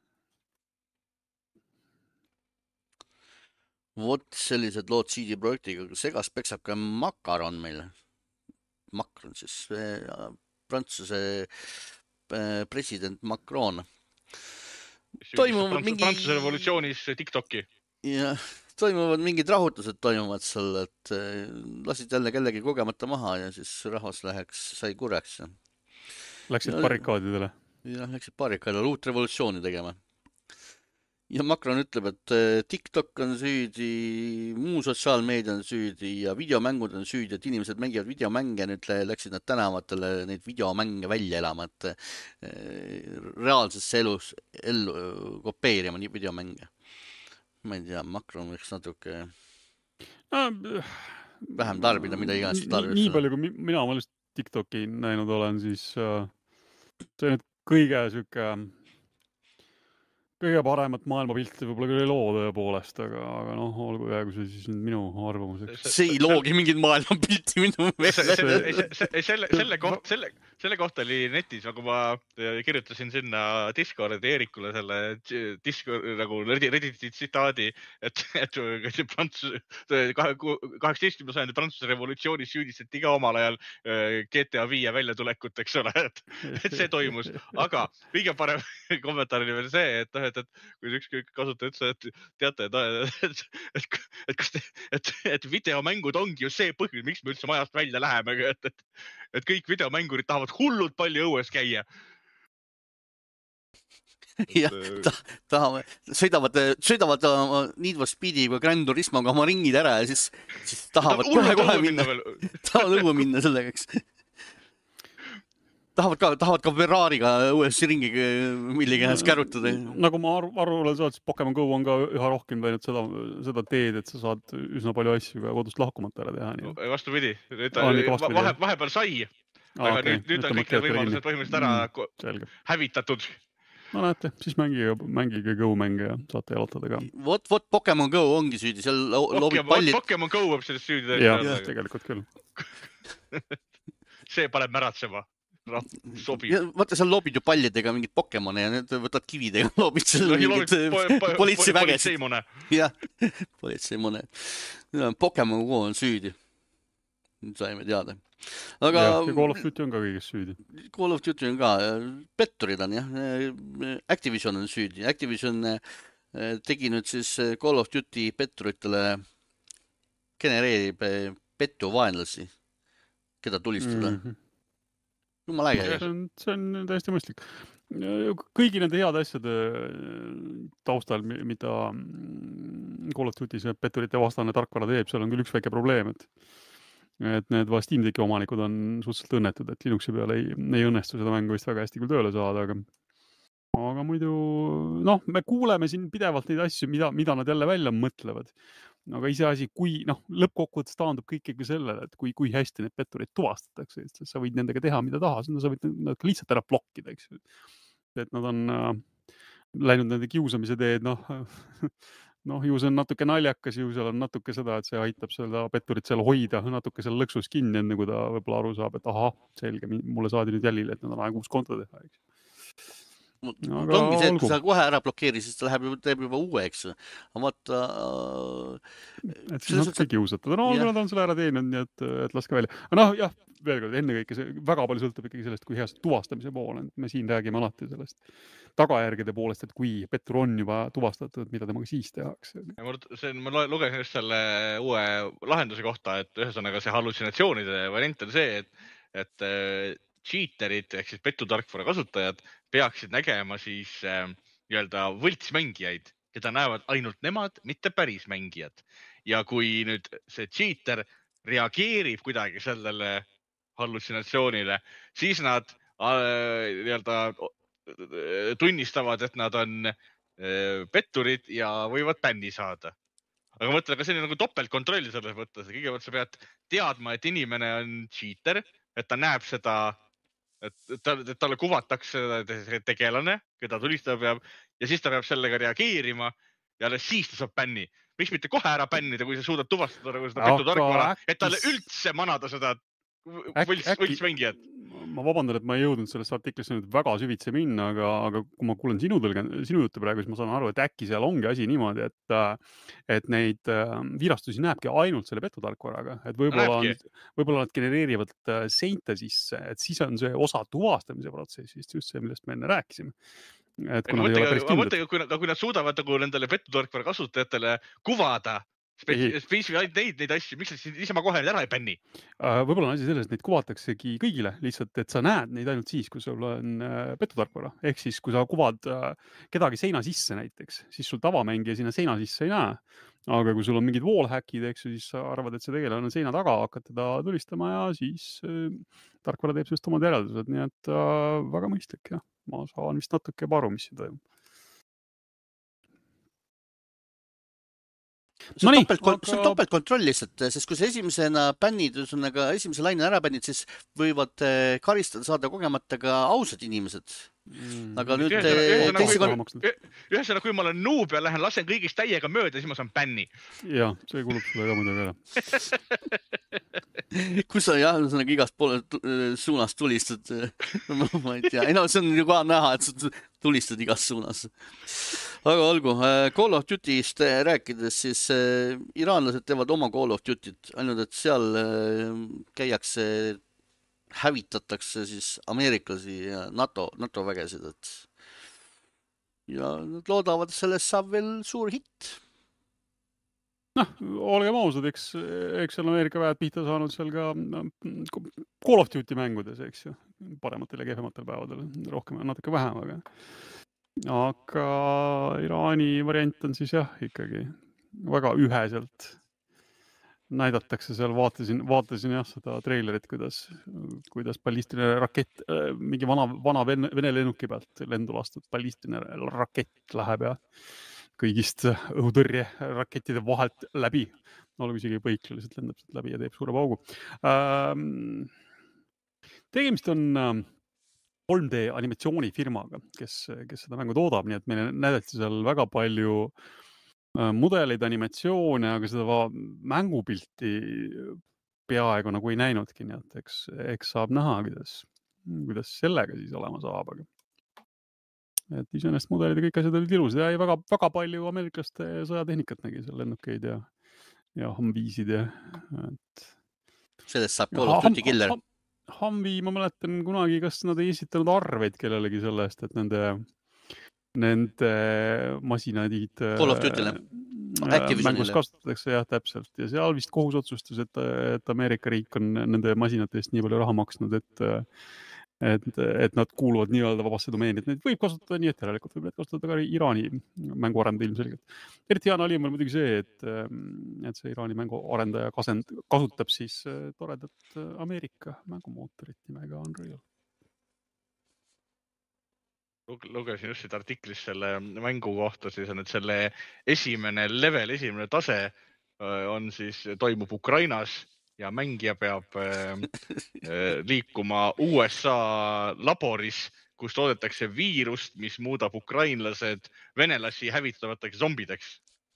Vot sellised lood C D Projektiga, segas peksab ka Makaron meil. Macron siis, Prantsuse president Macron. Toimuvad mingi... Prantsuse revolutsioonis TikToki. Ja, toimuvad mingid rahutused toimuvad seal, et lasid jälle kellegi kogemata maha ja siis rahvas läheks, sai kureks. Läksid ja, barrikaadidele. Ja, läksid barrikaadidele uut revolutsiooni tegema. Ja Macron ütleb, et TikTok on süüdi, muu sotsiaalmeedia on süüdi ja videomängud on süüdi, et inimesed mängivad videomänge, nüüd läksid nad tänavatele neid videomänge välja elama, et reaalsesse elus ellu kopeerima nii videomänge. Ma ei tea, Macron võiks natuke no, vähem tarbida, mida iganes tarbida. Nii palju, kui mina mõelest TikToki näinud olen, siis uh, see nüüd kõige süke kõige paremat maailmapilti võib-olla küll ei loo tõepoolest, aga, aga noh, olgu jäägu see siis minu arvamuseks. See ei loogi mingit maailmapilti minu meelest. Selle, selle, koht, selle, selle kohta oli netis, nagu ma kirjutasin sinna Discordi Eerikule selle Discord, nagu Redditi tsitaadi, et, et Prantsuse, kaheksateistkümnenda sajandi Prantsuse revolutsioonis süüdistati ka omal ajal G T A viie väljatulekut, eks ole, et, et see toimus. Aga kõige parem kommentaar oli veel see, et et, et kui üks kasutaja ütles, et teate, et, et, et, et, kas te, et, et videomängud ongi ju see põhjus, miks me üldse majast välja läheme, et, et, et kõik videomängurid tahavad hullult palju õues käia. Ja, ta, tahame, sõidavad, sõidavad Need for Speedi või Gran Turismoga oma ringid ära ja siis, siis tahavad kohe-kohe minna, tahavad õue minna sellega, eks. Tahavad ka, tahavad ka Ferrariga uuesti ringi millegi ennast kärutada. Nagu ma arvu, arvu olen saanud, siis Pokemon Go on ka üha rohkem läinud seda, seda teed, et sa saad üsna palju asju ka kodust lahkumata ära teha. Nii. Vastupidi. Vahe, vahepeal sai, aga okay. nüüd, nüüd on kõik need võimalused põhimõtteliselt ära mm, hävitatud. No näete, siis mängige, mängige Go-mänge ja saate jalotada ka. Vot, vot Pokemon Go ongi süüdi, seal loobid pallid. Pokemon Go võib sellest süüdi. Jah, ja. Tegelikult küll. See paneb märatsema. Vaata, seal loobid ju pallidega mingid Pokemone ja need võtad kividega, loobid seal no, mingid politseivägesid. Jah, politseimone. Pokemon Go on süüdi. Saime teada. aga ja, ja Call of Duty on ka kõiges süüdi. Call of Duty on ka, petturid on jah, Activision on süüdi. Activision tegi nüüd siis Call of Duty petturitele, genereerib pettu vaenlasi, keda tulistada. Mm-hmm. Jumal äge. See on, see on täiesti mõistlik. Kõigi nende head asjade taustal, mida Call of Duty see petturite vastane tarkvara teeb, seal on küll üks väike probleem, et et need va Steam Decki omanikud on suhteliselt õnnetud, et Linuxi peale ei, ei õnnestu seda mängu vist väga hästi küll tööle saada, aga aga muidu, noh, me kuuleme siin pidevalt neid asju, mida, mida nad jälle välja mõtlevad. Aga ise asi, kui, noh, lõppkokkuvõttes taandub kõik ikka sellele, et kui, kui hästi need petturid tuvastatakse, et sa võid nendega teha, mida tahas, sa võid nad lihtsalt ära blokkida, eks. Et nad on äh, läinud nende kiusamise teed, noh, noh, ju see on natuke naljakas, ju seal on natuke seda, et see aitab seda petturit seal hoida, natuke seal lõksus kinni, enne kui ta võib-olla aru saab, et aha, selge, mulle saadi nüüd jälile, et nad on aeg uus konto teha, eks. Aga ongi see, et kui sa kohe ära blokeeri, siis ta läheb juba, teeb juba uue, eks. Aga vaata... Et siis natuke kiusatada. No, kui nad on selle ära teeninud, nii et, et laske välja. Aga noh, jah, veel kord, enne kõike see väga palju sõltub ikkagi sellest, kui hea see tuvastamise pool on. Me siin räägime alati sellest tagajärgede poolest, et kui pettur on juba tuvastatud, mida temaga siis tehakse. See, ma lugesin just selle uue lahenduse kohta, et ühesõnaga see hallusinatsioonide variant on see, et, et cheaterid ehk siis pettutarkvara kasutajad peaksid nägema siis äh, nii-öelda võltsmängijaid, keda näevad ainult nemad, mitte päris mängijad. Ja kui nüüd see cheater reageerib kuidagi sellele hallusinatsioonile, siis nad äh, nii-öelda tunnistavad, et nad on äh, petturid ja võivad bänni saada. Aga mõtle, aga see on nagu topeltkontroll selles mõttes. Kõigepealt sa pead teadma, et inimene on cheater, et ta näeb seda, et, ta, et talle kuvatakse tegelane, keda tulistada peab, ja siis ta peab sellega reageerima ja alles siis ta saab bänni. Miks mitte kohe ära bännida, kui sa suudad tuvastada nagu seda pettutarkvara, et talle üldse manada seda võltsmängijat? Ma vabandan, et ma ei jõudnud sellest artiklisse nüüd väga süvitse minna, aga, aga kui ma kuulen sinu, tõlgen, sinu juttu praegu, siis ma saan aru, et äkki seal ongi asi niimoodi, et, et neid virastusi näebki ainult selle pettutarkvaraga. Et võib-olla, on, võib-olla nad genereerivad seinte sisse, et siis on see osa tuvastamise protsessist just see, millest me enne rääkisime. Et kuna mõttega, ei ole päris kindlad. Kui, kui nad suudavad nagu nendele pettutarkvara kasutajatele kuvada spetsiifiliselt neid, neid asju, miks nad ise ma kohe ära ei bänni? Võib-olla on asi selles, et neid kuvataksegi kõigile lihtsalt, et sa näed neid ainult siis, kui sul on pettutarkvara. Ehk siis, kui sa kuvad kedagi seina sisse näiteks, siis sul tavamängija sinna seina sisse ei näe. Aga kui sul on mingid wallhackid, eks, siis sa arvad, et see tegelane on seina taga, hakkad teda tulistama ja siis tarkvara teeb sellest omad järeldused. Nii et äh, väga mõistlik, jah. Ma saan vist natuke paru, mis siin toimub. See on topeltkontroll aga... topelt lihtsalt, sest kui sa esimesena bännid, esimese laine ära bännid, siis võivad karistada saada kogemata ka ausad inimesed. Mm. Aga nüüd... Ühesõnaga, kui ma olen noob ja lähen lasen kõigist täiega mööda, siis ma saan bänni. Jah, see kulub sulle ka muidugi ära. Kus sa jah, igast poole suunas tulistad, ma ei tea. Ei no, see on ju ka näha, et sa tulistad igast suunas. Aga olgu, Call of Duty'st rääkides, siis iraanlased teevad oma Call of Duty't, ainult et seal käiakse, hävitatakse siis ameeriklasi ja NATO, NATO vägesid. Et... ja nad loodavad, et sellest saab veel suur hitt. Noh, olgem ausad, eks, eks seal Ameerika väed pihta saanud seal ka Call of Duty mängudes, eks ju, parematel ja kehvematel päevadel, rohkem ja natuke vähem, aga aga Iraani variant on siis jah, ikkagi väga üheselt näidatakse seal, vaatasin, vaatasin jah seda treilerit, kuidas, kuidas ballistiline rakett, mingi vana, vana vene lennuki pealt lendu lastud ballistiline rakett läheb ja kõigist õhutõrje rakettide vahelt läbi. Olgu isegi põikle, lihtsalt lendab sealt läbi ja teeb suure paugu. Ähm, tegemist on kolm D animatsioonifirmaga, kes, kes seda mängu toodab, nii et meile näidati seal väga palju mudeleid, animatsioone, aga seda mängupilti peaaegu nagu ei näinudki, nii et eks, eks saab näha, kuidas, kuidas sellega siis olema saab, aga et iseenesest mudelid ja kõik asjad olid ilusad ja väga, väga palju ameeriklaste sõjatehnikat nägi seal lennukeid ja, ja hamviisid ja et... sellest saab Call of Duty killer. Humvee, ma mäletan kunagi, kas nad ei esitanud arveid kellelegi sellest, et nende, nende masinadid Call of Duty'le. mängus kasutatakse, jah, täpselt. Ja seal vist kohus otsustas, et, et Ameerika riik on nende masinate eest nii palju raha maksnud, et, et, et nad kuuluvad nii-öelda vabasse domeeni, et neid võib kasutada nii, et järelikult võib neid kasutada ka Iraani mänguarendaja ilmselgelt. Eriti hea nali on muidugi see, et, et see Iraani mänguarendaja kasend, kasutab siis toredat Ameerika mängumootorit nimega Unreal. Lugesin just siit artiklis selle mängu kohta, siis on, et selle esimene level, esimene tase on siis, toimub Ukrainas ja mängija peab liikuma U S A laboris, kus toodetakse viirust, mis muudab ukrainlased venelasi hävitavateks zombideks.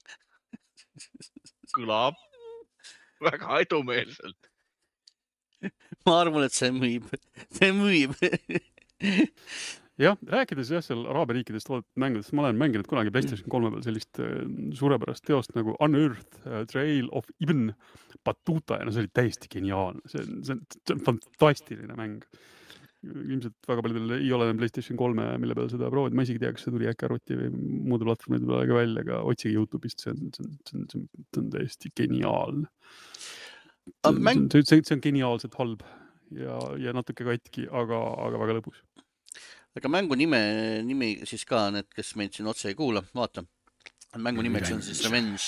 Kõlab väga edumeelselt. Ma arvan, et see müüb. See müüb. Jah, rääkides jah, seal Araabia riikidest toodetud mängudest, ma olen mänginud kunagi PlayStation kolme peal sellist suurepärast teost nagu Unearthed Trail of Ibn Battuta ja no see oli täiesti geniaalne. See, see, see on fantastiline mäng. Ilmselt väga paljudel ei ole PlayStation kolme, mille peal seda proovida. Ma isegi tea, kas see tuli äkki arvuti või muude platvormide peale ka välja, aga otsige YouTube'ist, see on, see on, see on, see on täiesti geniaalne. Mäng... See, see, see on geniaalselt halb ja, ja natuke katki, aga, aga väga lõbus. Aga mängu nime, nimi siis ka need, kes meid siin otse ei kuula, vaata. Mängu nimeks on siis Revenge.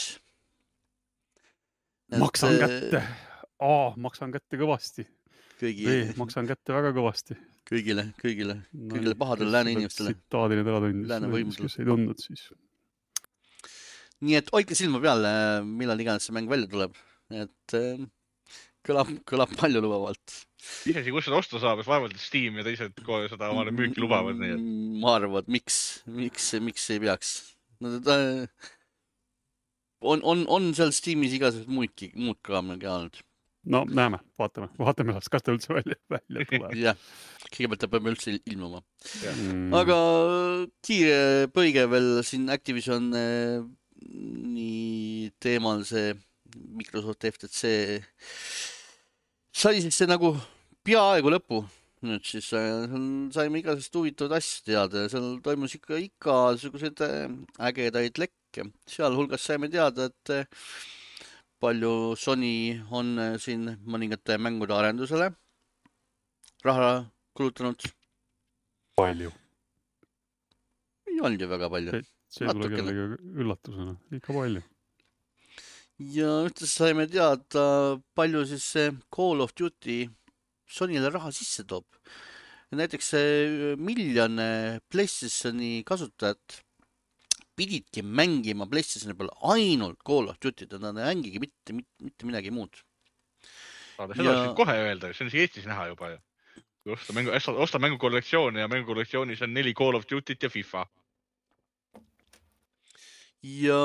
Et, maksan kätte. A, maksan kätte kõvasti. Kõigi... B, maksan kätte väga kõvasti. Kõigile, kõigile, no, kõigile pahadele lääne inimestele. Sitaadine täna tundis, kes ei tundnud siis. Nii et hoidke silma peal, millal iganes see mäng välja tuleb. Et kõlab, kõlab palju lubavalt. Isegi kus seda osta saab, vaevalt Steam ja teised seda omale müüki lubavad. Nii et... Ma arvan, et miks, miks, miks ei peaks. No, ta... on, on, on seal Steamis igasugused muudki, muud ka olnud. No näeme, vaatame, vaatame las, kas ta üldse välja, välja tuleb. Jah, kõigepealt ta peab üldse ilmuma. Mm. Aga kiire põige veel siin Activision nii teemal see Microsoft F T C sai siis see nagu peaaegu lõpu. Nüüd siis saime igasugust huvitavat asju teada ja seal toimus ikka igasugused ägedaid lekke. Seal hulgas saime teada, et palju Sony on siin mõningate mängude arendusele raha kulutanud. Palju. Ei olnud ju väga palju. See, see tule kellegi üllatusena. Ikka palju. Ja ühtes saime teada, palju siis see Call of Duty Sonyle raha sisse toob. Näiteks miljon PlayStationi kasutajat pididki mängima PlayStationi peal ainult Call of Duty, ta mängigi mitte, mitte, mitte midagi muud. Seda ja... oleks kohe öelda, see on siin Eestis näha juba. Osta, mängu, osta mängukollektsiooni ja mängukollektsioonis on neli Call of Duty't ja FIFA. Ja...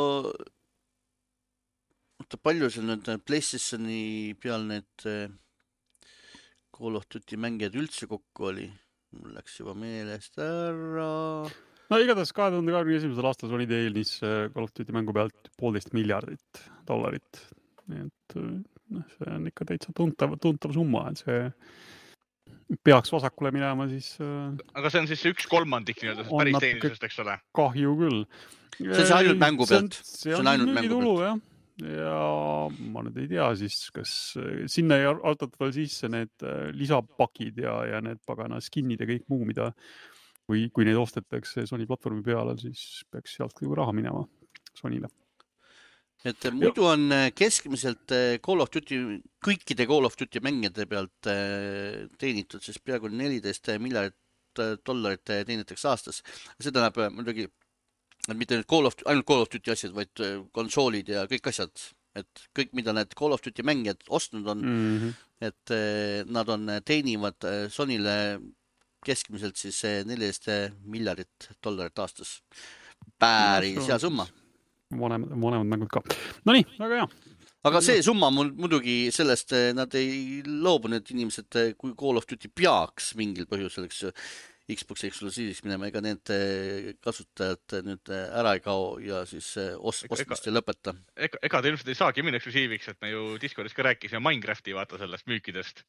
palju seal nüüd PlayStationi peal need Call of Duty mängijad üldse kokku oli? Mul läks juba meelest ära. No igatahes kahe tuhande kahekümne esimesel aastal Sony teenis Call of Duty mängu pealt poolteist miljardit dollarit. Nii et no, see on ikka täitsa tuntav, tuntav summa, et see peaks vasakule minema siis... Aga see on siis üks kolmandik nii-öelda päris teenisest, eks ole? Kahju küll. See on see ainult mängu pealt. See on, see on ainult mängu pealt. Jah. Ja ma nüüd ei tea siis, kas sinna ei arutatud sisse need lisapakid ja, ja need pagana skinnid ja kõik muu, mida kui, kui neid ostetakse Sony platvormi peale, siis peaks sealt kõige raha minema Sonyle. Et muidu on keskmiselt Call of Duty, kõikide Call of Duty mängijate pealt teenitud, siis peaaegu neliteist miljardit dollarit teenitakse aastas. See tähendab muidugi mitte nüüd Call of, ainult Call of Duty asjad, vaid konsoolid ja kõik asjad. Et kõik, mida need Call of Duty mängijad ostnud on, mm-hmm. et nad on teenivad Sonyle keskmiselt siis neliteist miljardit dollarit aastas. Päris hea summa. Vanemad, vanemad mängud ka. No nii, väga hea. Aga see summa muidugi sellest, nad ei loobu need inimesed, kui Call of Duty peaks mingil põhjusel, eks Xbox eksklusiiviks minema, ega need kasutajad nüüd ära ei kao ja siis ost, ostmist ei lõpeta. Ega, ega ta ilmselt ei saagi minna eksklusiiviks, et me ju Discordis ka rääkisime Minecrafti vaata sellest müükidest.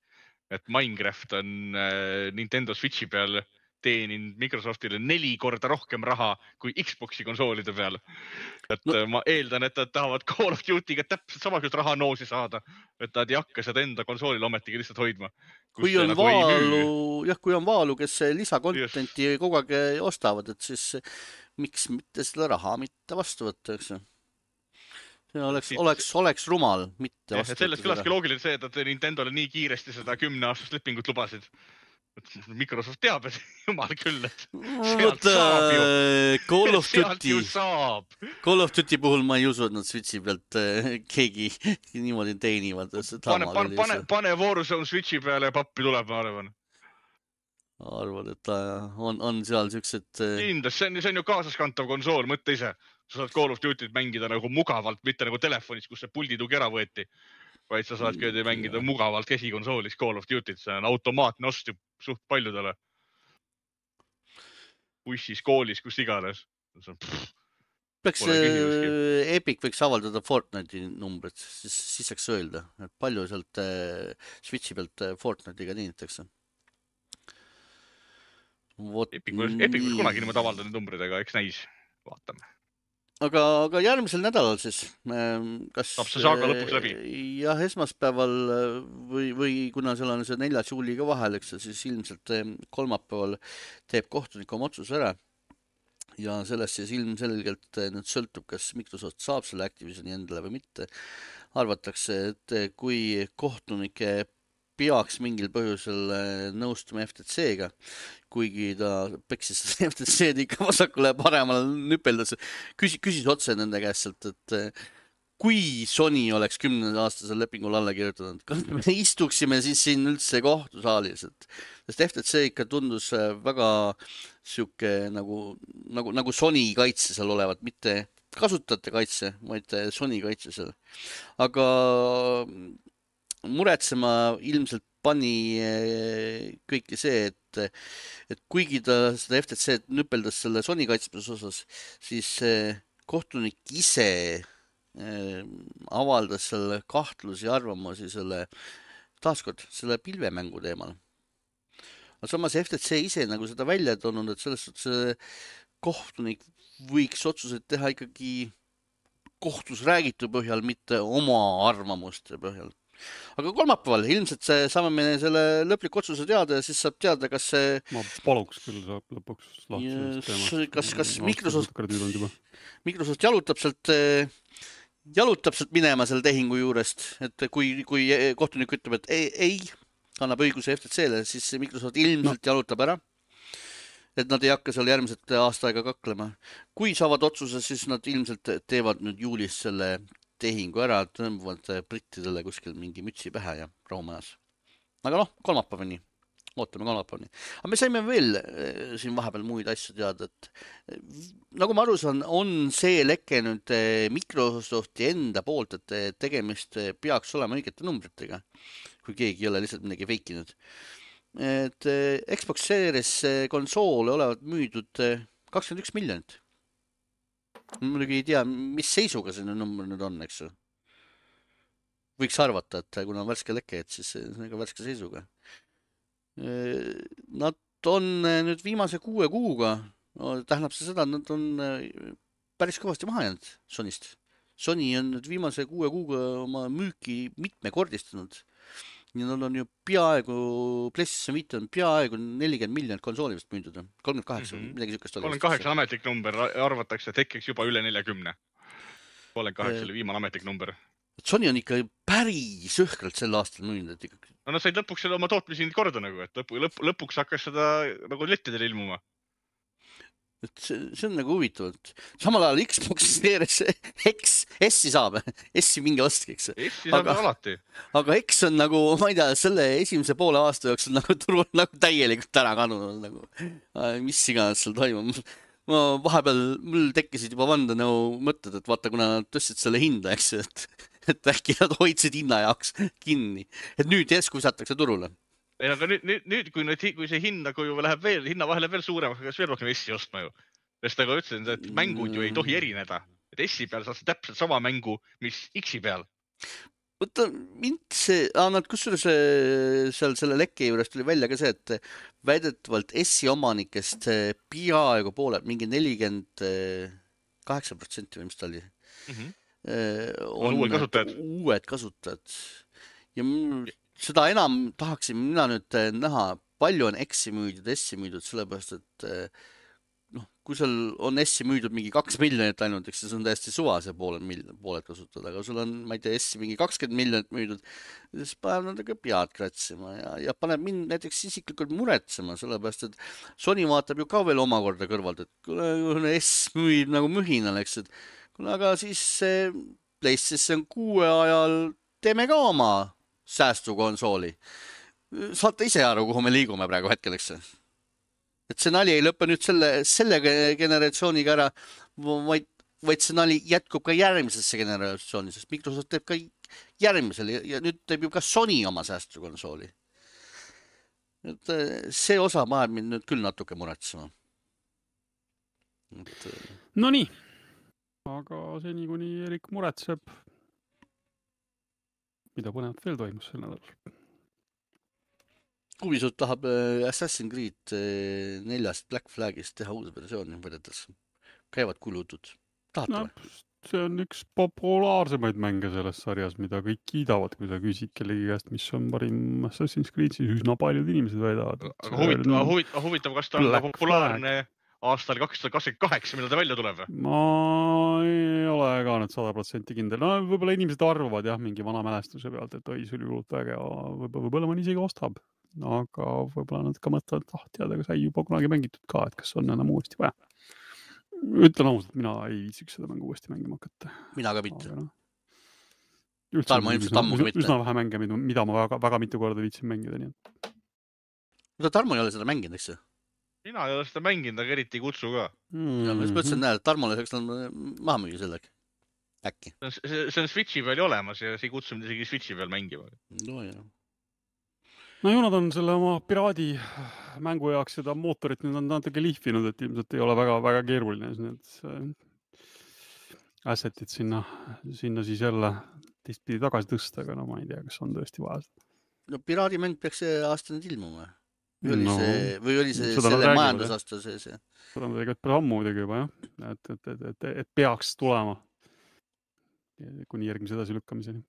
et Minecraft on Nintendo Switchi peal teeninud Microsoftile neli korda rohkem raha kui Xboxi konsoolide peal. Et no. Ma eeldan, et nad tahavad Call of Duty'ga täpselt samasugust raha noosi saada, et nad ei hakka seda enda konsoolil ometigi lihtsalt hoidma. Kui on, nagu vaalu, jah, kui on vaalu, kes lisakontenti yes. kogu aeg ostavad, et siis miks mitte seda raha mitte vastu võtta, eks? See oleks, oleks, oleks rumal mitte vastu võtta. Sellest kõlaski loogiline see, et Nintendole nii kiiresti seda kümne aastast lepingut lubasid. Microsoft teab, et jumal küll, et sealt Võta, saab ju. Call of sealt Duty. ju saab. Call of Duty puhul ma ei usu, et nad Switchi pealt keegi niimoodi teenivad. Pane, pane, pane, pane Warzone Switchi peale ja pappi tuleb, ma arvan. Arvan, et on, on seal siuksed... Kindlasti, see on, see on ju kaasaskantav konsool, mõtle ise. Sa saad Call of Duty't mängida nagu mugavalt, mitte nagu telefonis, kus see pulditugi ära võeti. Vaid sa saad köödi mängida mugavalt käsikonsoolis Call of Duty't. See on automaatne ost suht paljudele. Bussis, koolis, kus iganes. Peaks, Epic võiks avaldada Fortnite'i numbrid, siis, siis saaks öelda, et palju sealt Switchi pealt Fortnite'iga teenitakse. Epic võiks kunagi niimoodi avaldada numbrid, aga eks näis. Vaatame. Aga, aga järgmisel nädalal siis kas, saab see saaga lõpuks läbi? Jah, esmaspäeval või, või kuna seal on see neljas juuliga vahel, eks, siis ilmselt kolmapäeval teeb kohtunik oma otsuse ära ja sellest siis ilmselgelt nüüd sõltub, kas Microsoft saab selle Activisioni endale või mitte. Arvatakse, et kui kohtunike peaks mingil põhjusel nõustuma F T C-ga, kuigi ta peksis F T C-d ikka vasakule paremale nüpeldas. Küsis, küsis otse nende käest, et kui Sony oleks kümne aastasel lepingul alla kirjutanud, kas me istuksime siis siin üldse kohtusaalis? Sest F T C ikka tundus väga siuke nagu, nagu, nagu Sony kaitse seal olevat, mitte kasutajate kaitse, vaid Sony kaitse seal. Aga muretsema ilmselt pani kõiki see, et, et kuigi ta seda F T C nüpeldas selle Sony kaitsmise osas, siis kohtunik ise avaldas selle kahtlusi ja arvamusi selle, taaskord selle pilvemängu teemal. Aga samas F T C ise nagu seda välja toonud, et sellest see kohtunik võiks otsuseid teha ikkagi kohtus räägitu põhjal, mitte oma arvamuste põhjal. Aga kolmapäeval ilmselt see, saame me selle lõpliku otsuse teada ja siis saab teada, kas see... Ma paluks küll saab lõpuks lahti. Kas, kas Microsoft, Microsoft jalutab sealt, jalutab sealt minema selle tehingu juurest, et kui, kui kohtunik ütleb, et ei, ei annab õiguse F T C-le, siis Microsoft ilmselt no. jalutab ära, et nad ei hakka seal järgmiselt aasta aega kaklema. Kui saavad otsuse, siis nad ilmselt teevad nüüd juulis selle tehingu ära, tõmbuvad brittidele kuskil mingi mütsi pähe ja rahumajas. Aga noh, kolmapäevani. Ootame kolmapäevani. Aga me saime veel siin vahepeal muid asju teada, et nagu ma aru saan, on see leke nüüd Microsofti enda poolt, et tegemist peaks olema õigete numbritega, kui keegi ei ole lihtsalt midagi feikinud. Et Xbox Series konsoole olevat müüdud kakskümmend üks miljonit. Muidugi ei tea, mis seisuga see number nüüd on, eks. Võiks arvata, et kuna on värske leke, et siis see on ka värske seisuga. Nad on nüüd viimase kuue kuuga, no, tähendab see seda, nad on päris kõvasti maha jäänud Sonyst. Sony on nüüd viimase kuue kuuga oma müüki mitmekordistanud. Ja nad on ju peaaegu, PlayStation viis on peaaegu nelikümmend miljonit konsooli vist müüdud. kolmkümmend kaheksa, mm -hmm. midagi sükest oli. kolmkümmend kaheksa ametlik number, arvatakse, et hekkeks juba üle neljakümne. kolmkümmend kaheksa oli viimane ametlik number. Sony on ikka päris õhkralt sel aastal müünud. Et ikka... No nad said lõpuks selle oma tootmisi korda nagu, et lõpu, lõp, lõpuks hakkas seda nagu lettidel ilmuma. Et see, see on nagu huvitavalt. Samal ajal Xbox Series X, S-i saab, S-i mingi ostki, eks. S-i saab aga, alati. Aga X on nagu, ma ei tea, selle esimese poole aasta jooksul nagu turul nagu täielikult ära kanunud. Nagu, mis iganes seal toimub. Ma vahepeal mul tekkisid juba vandenõu mõtted, et vaata, kuna nad tõstsid selle hinda, eks, et, et äkki nad hoidsid hinna jaoks kinni. Et nüüd järsku visatakse turule. Ei, aga nüüd, nüüd, nüüd kui, nüüd, kui see hind nagu ju läheb veel, hinna vahele veel suuremaks, kas veel rohkem S-i ostma ju. Sest aga ütlesin, et mängud ju ei tohi erineda. Et S-i peal saad täpselt sama mängu, mis X-i peal. Võtta, mind see, nad kusjuures seal selle lekke juures tuli välja ka see, et väidetavalt S-i omanikest peaaegu pooled, mingi nelikümmend kaheksa protsenti või mis ta oli, mm -hmm. on uued kasutajad. uued kasutajad. Ja seda enam tahaksin mina nüüd näha, palju on X-i müüdud, S-i müüdud, sellepärast et noh, kui seal on S-i müüdud mingi kaks miljonit ainult, eks see on täiesti suva see pooled, pooled kasutada, aga sul on, ma ei tea, S-i mingi kakskümmend miljonit müüdud, siis paneb nad ka pead kratsima ja, ja paneb mind näiteks isiklikult muretsema, sellepärast et Sony vaatab ju ka veel omakorda kõrvalt, et kuule, S müüb nagu mühinal, eks, et kuule, aga siis see PlayStation kuue ajal teeme ka oma säästukonsooli. Saate ise aru, kuhu me liigume praegu hetkel, eks? Et see nali ei lõppe nüüd selle, selle generatsiooniga ära, vaid, vaid see nali jätkub ka järgmisesse generatsiooni, sest Microsoft teeb ka järgmisele ja nüüd teeb ju ka Sony oma säästukonsooli. Et see osa maeb mind nüüd küll natuke muretsema. Et... No nii, aga seni kuni Erik muretseb, mida põnevat veel toimus sel nädalal? Ubisoft tahab Assassin's Creed neljast Black Flagist teha uus versiooni võrreldes. Käivad kulutud. Tahate no, või? See on üks populaarsemaid mänge selles sarjas, mida kõik kiidavad, kui sa küsid kellegi käest, mis on parim Assassin's Creed, siis üsna paljud inimesed väidavad. Aga huvitav, huvitav, huvitav, kas ta on ka populaarne aastal kaks tuhat kakskümmend kaheksa, millal ta välja tuleb? Ma ei ole ka nüüd sada protsenti kindel. No võib-olla inimesed arvavad jah, mingi vana mälestuse pealt, et oi, see oli hullult väge. Võib-olla, võib-olla mõni isegi ostab. Aga võib-olla nad ka mõtlevad, et ah, tead, aga sai juba kunagi mängitud ka, et kas on enam uuesti vaja. Ütlen ausalt, mina ei viitsiks seda mängu uuesti mängima hakata. Mina ka mitte. No, Tarmo ilmselt ammu ka mitte. Üsna vähe mänge, mida ma väga, väga mitu korda viitsin mängida. Nii. Tarmo ei ole seda mänginud, eks see? Mina ei ole seda mänginud, aga eriti ei kutsu ka. Mm-hmm. Ja, ma just mõtlesin, näed, Tarmole saaks maha müüa sellega. Äkki. See, see on Switchi peal olemas ja see ei kutsu mind isegi Switchi peal mängima. No jah. No ju nad on selle oma piraadi mängu jaoks seda mootorit nüüd on natuke lihvinud, et ilmselt ei ole väga, väga keeruline. Need assetid sinna, sinna siis jälle teistpidi tagasi tõsta, aga no ma ei tea, kas on tõesti vaja. No piraadimäng peaks see aasta nüüd ilmuma. Või oli no, see, või oli see selle majandusaasta see see? Seda on tegelikult päris ammu muidugi juba, jah. Et, et, et, et, et peaks tulema kuni järgmise edasi lükkamiseni.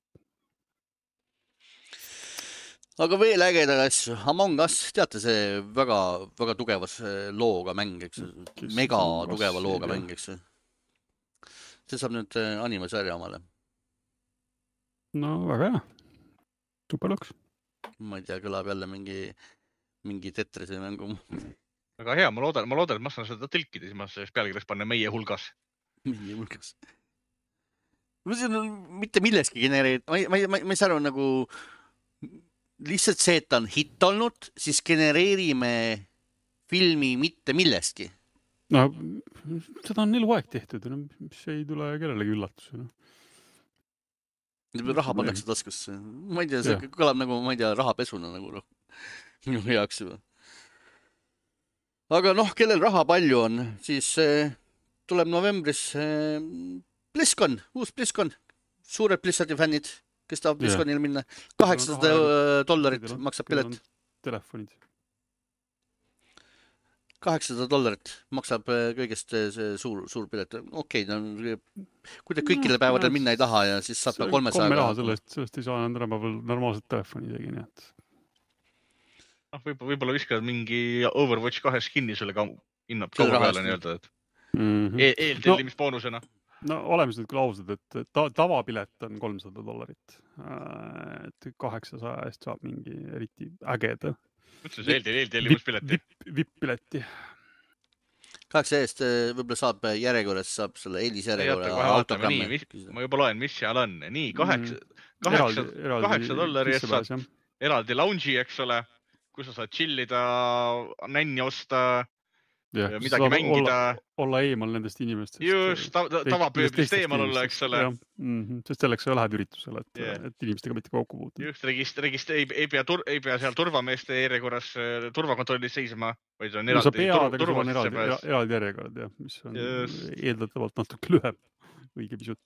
Aga veel ägedal asju. Among Us, teate see väga, väga tugevas looga mäng, eks? Mega tugeva looga mäng, eks? See saab nüüd animasarja omale. No väga hea. Super lõks. Ma ei tea, kõlab jälle mingi, mingi Tetrise mängu. Väga hea, ma loodan, ma loodan, et ma saan seda tõlkida, siis ma selles pealkirjas panna meie hulgas. Meie hulgas. Ma see on mitte milleski genereerida. Ma ei, ma ei, ma ei saa aru nagu... Lihtsalt see, et ta on hitt olnud, siis genereerime filmi mitte millestki. No, seda on eluaeg tehtud, mis ei tule kellelegi üllatusena. Raha pannakse taskusse. Ma ei tea, see kõlab nagu, ma ei tea, rahapesuna nagu minu heaks juba. Aga noh, kellel raha palju on, siis tuleb novembris BlizzCon, uus BlizzCon, suured Blizzardi fännid. Kes tahab BlizzConil minna. kaheksasada dollarit maksab pilet. Telefonid. kaheksasada dollarit maksab kõigest see suur, suur pilet. Okei, okay, kui te kõikidel päevadel minna ei taha ja siis saab ka kolmesaja. Komme raha sellest, sellest ei saa tänapäeval normaalset telefoni tegi, nii et. No, võib-olla viskad mingi Overwatch kahe skinni selle ka hinnab kaua peale nii-öelda, et mm-hmm. e eeltellimisboonusena. No oleme nüüd küll ausad, et ta, tavapilet on kolmsada dollarit. Et kaheksasaja eest saab mingi eriti ägeda. Mõtles eeltellimuspileti? Vipp-pileti. kaheksa eest võib-olla saab järjekorras, saab selle eelisjärjekorra autogrammi. Ma juba loen, mis seal on. Nii, kaheksa, kaheksa, kaheksa dollari eest saad eraldi lounge'i, eks ole, kus sa saad chillida, nänni osta, ja, midagi mängida. Olla, olla eemal nendest inimestest. Just, ta, tavapööblist eemal olla, eks ole. Mm-hmm, sest selleks sa lähed üritusele, et, yeah. et inimestega mitte kokku puutuda. Just, regist, regist, ei, ei, pea tur, ei pea seal turvameeste järjekorras turvakontrollis seisma, vaid on eraldi, no, pead, tur, turvasisse pääs. Eraldi järjekord, jah, mis on just eeldatavalt natuke lühem õige pisut.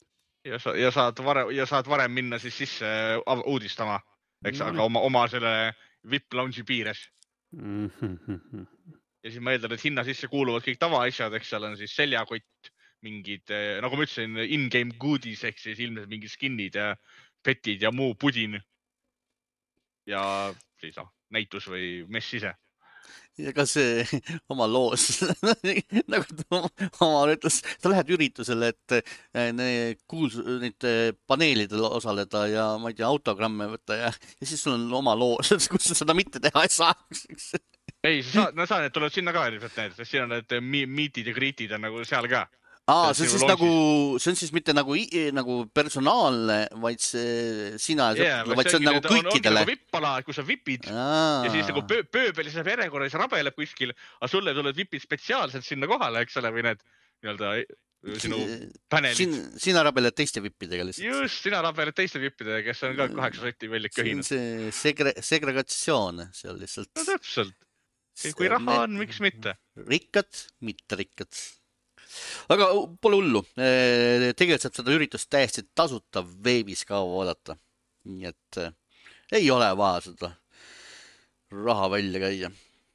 ja, sa, ja, saad varem, ja saad varem minna siis sisse uudistama, eks, no, aga oma, oma selle V I P lounge'i piires. Mm-hmm. Ja siis ma eeldan, et hinna sisse kuuluvad kõik tavaasjad, eks seal on siis seljakott, mingid, nagu ma ütlesin, in-game goodies, ehk siis ilmselt mingid skinnid ja petid ja muu pudin. Ja siis noh, näitus või mess ise. Ja ka see oma loos, nagu ta oma ütles, sa lähed üritusele, et need kuuls, neid paneelidel osaleda ja ma ei tea, autogramme võtta ja, ja siis sul on oma loos, kus sa seda mitte teha ei saa. Ei, sa saad, no sa need tulevad sinna ka ilmselt need, sest siin on need meetid ja greetid on nagu seal ka. Aa, see on siis nagu, see on siis mitte nagu, nagu personaalne, vaid see sina, yeah, vaid see on nagu kõikidele. On nagu vippala, kus sa vipid ja siis nagu pöö, pööbel siis järjekorras rabeleb kuskil, aga sulle tulevad vipid spetsiaalselt sinna kohale, eks ole, või need nii-öelda sinu panelid. Sin, sina rabeled teiste vippidega lihtsalt. Just, sina rabeled teiste vippidega, kes on ka kaheksa sotti välja köhinud. See on see segre, segregatsioon seal lihtsalt. No täpselt. Kui raha on, miks mitte? Rikkad, mitte rikkad. Aga pole hullu. Tegelikult saab seda üritust täiesti tasuta veebis ka vaadata. Nii et ei ole vaja seda raha välja käia.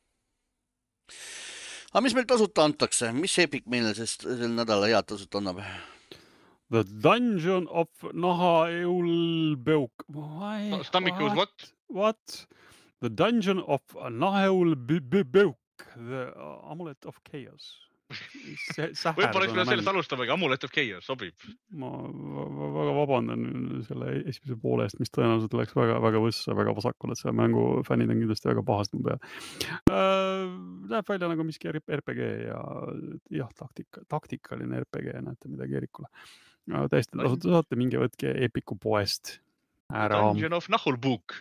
Aga mis meil tasuta antakse? Mis Epic meile sest sel nädala head tasuta annab? The Dungeon of Naheulbeuk. Stammikus, what? What? The Dungeon of Naheulbeuk. The Amulet of Chaos. Võib-olla eks me sellest alustamegi, Amulet of Chaos sobib. Ma väga vabandan selle esimese poole eest, mis tõenäoliselt läks väga, väga võssa, väga vasakule, et see mängu fännid on kindlasti väga pahast mu peal. Läheb välja nagu miski R P G ja jah, taktika, taktikaline R P G, näete midagi Erikule. Täiesti tasuta saate, mingi võtke Epiku poest ära. Dungeon of Naheulbeuk.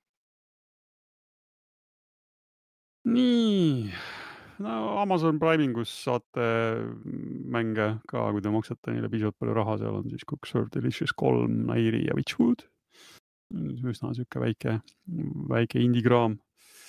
Nii... No, Amazon Primingus saate mänge ka, kui te maksate neile piisavalt palju raha, seal on siis Cookserve Delicious kolm, Nairi ja Witchwood. Üsna süke väike, väike indigraam.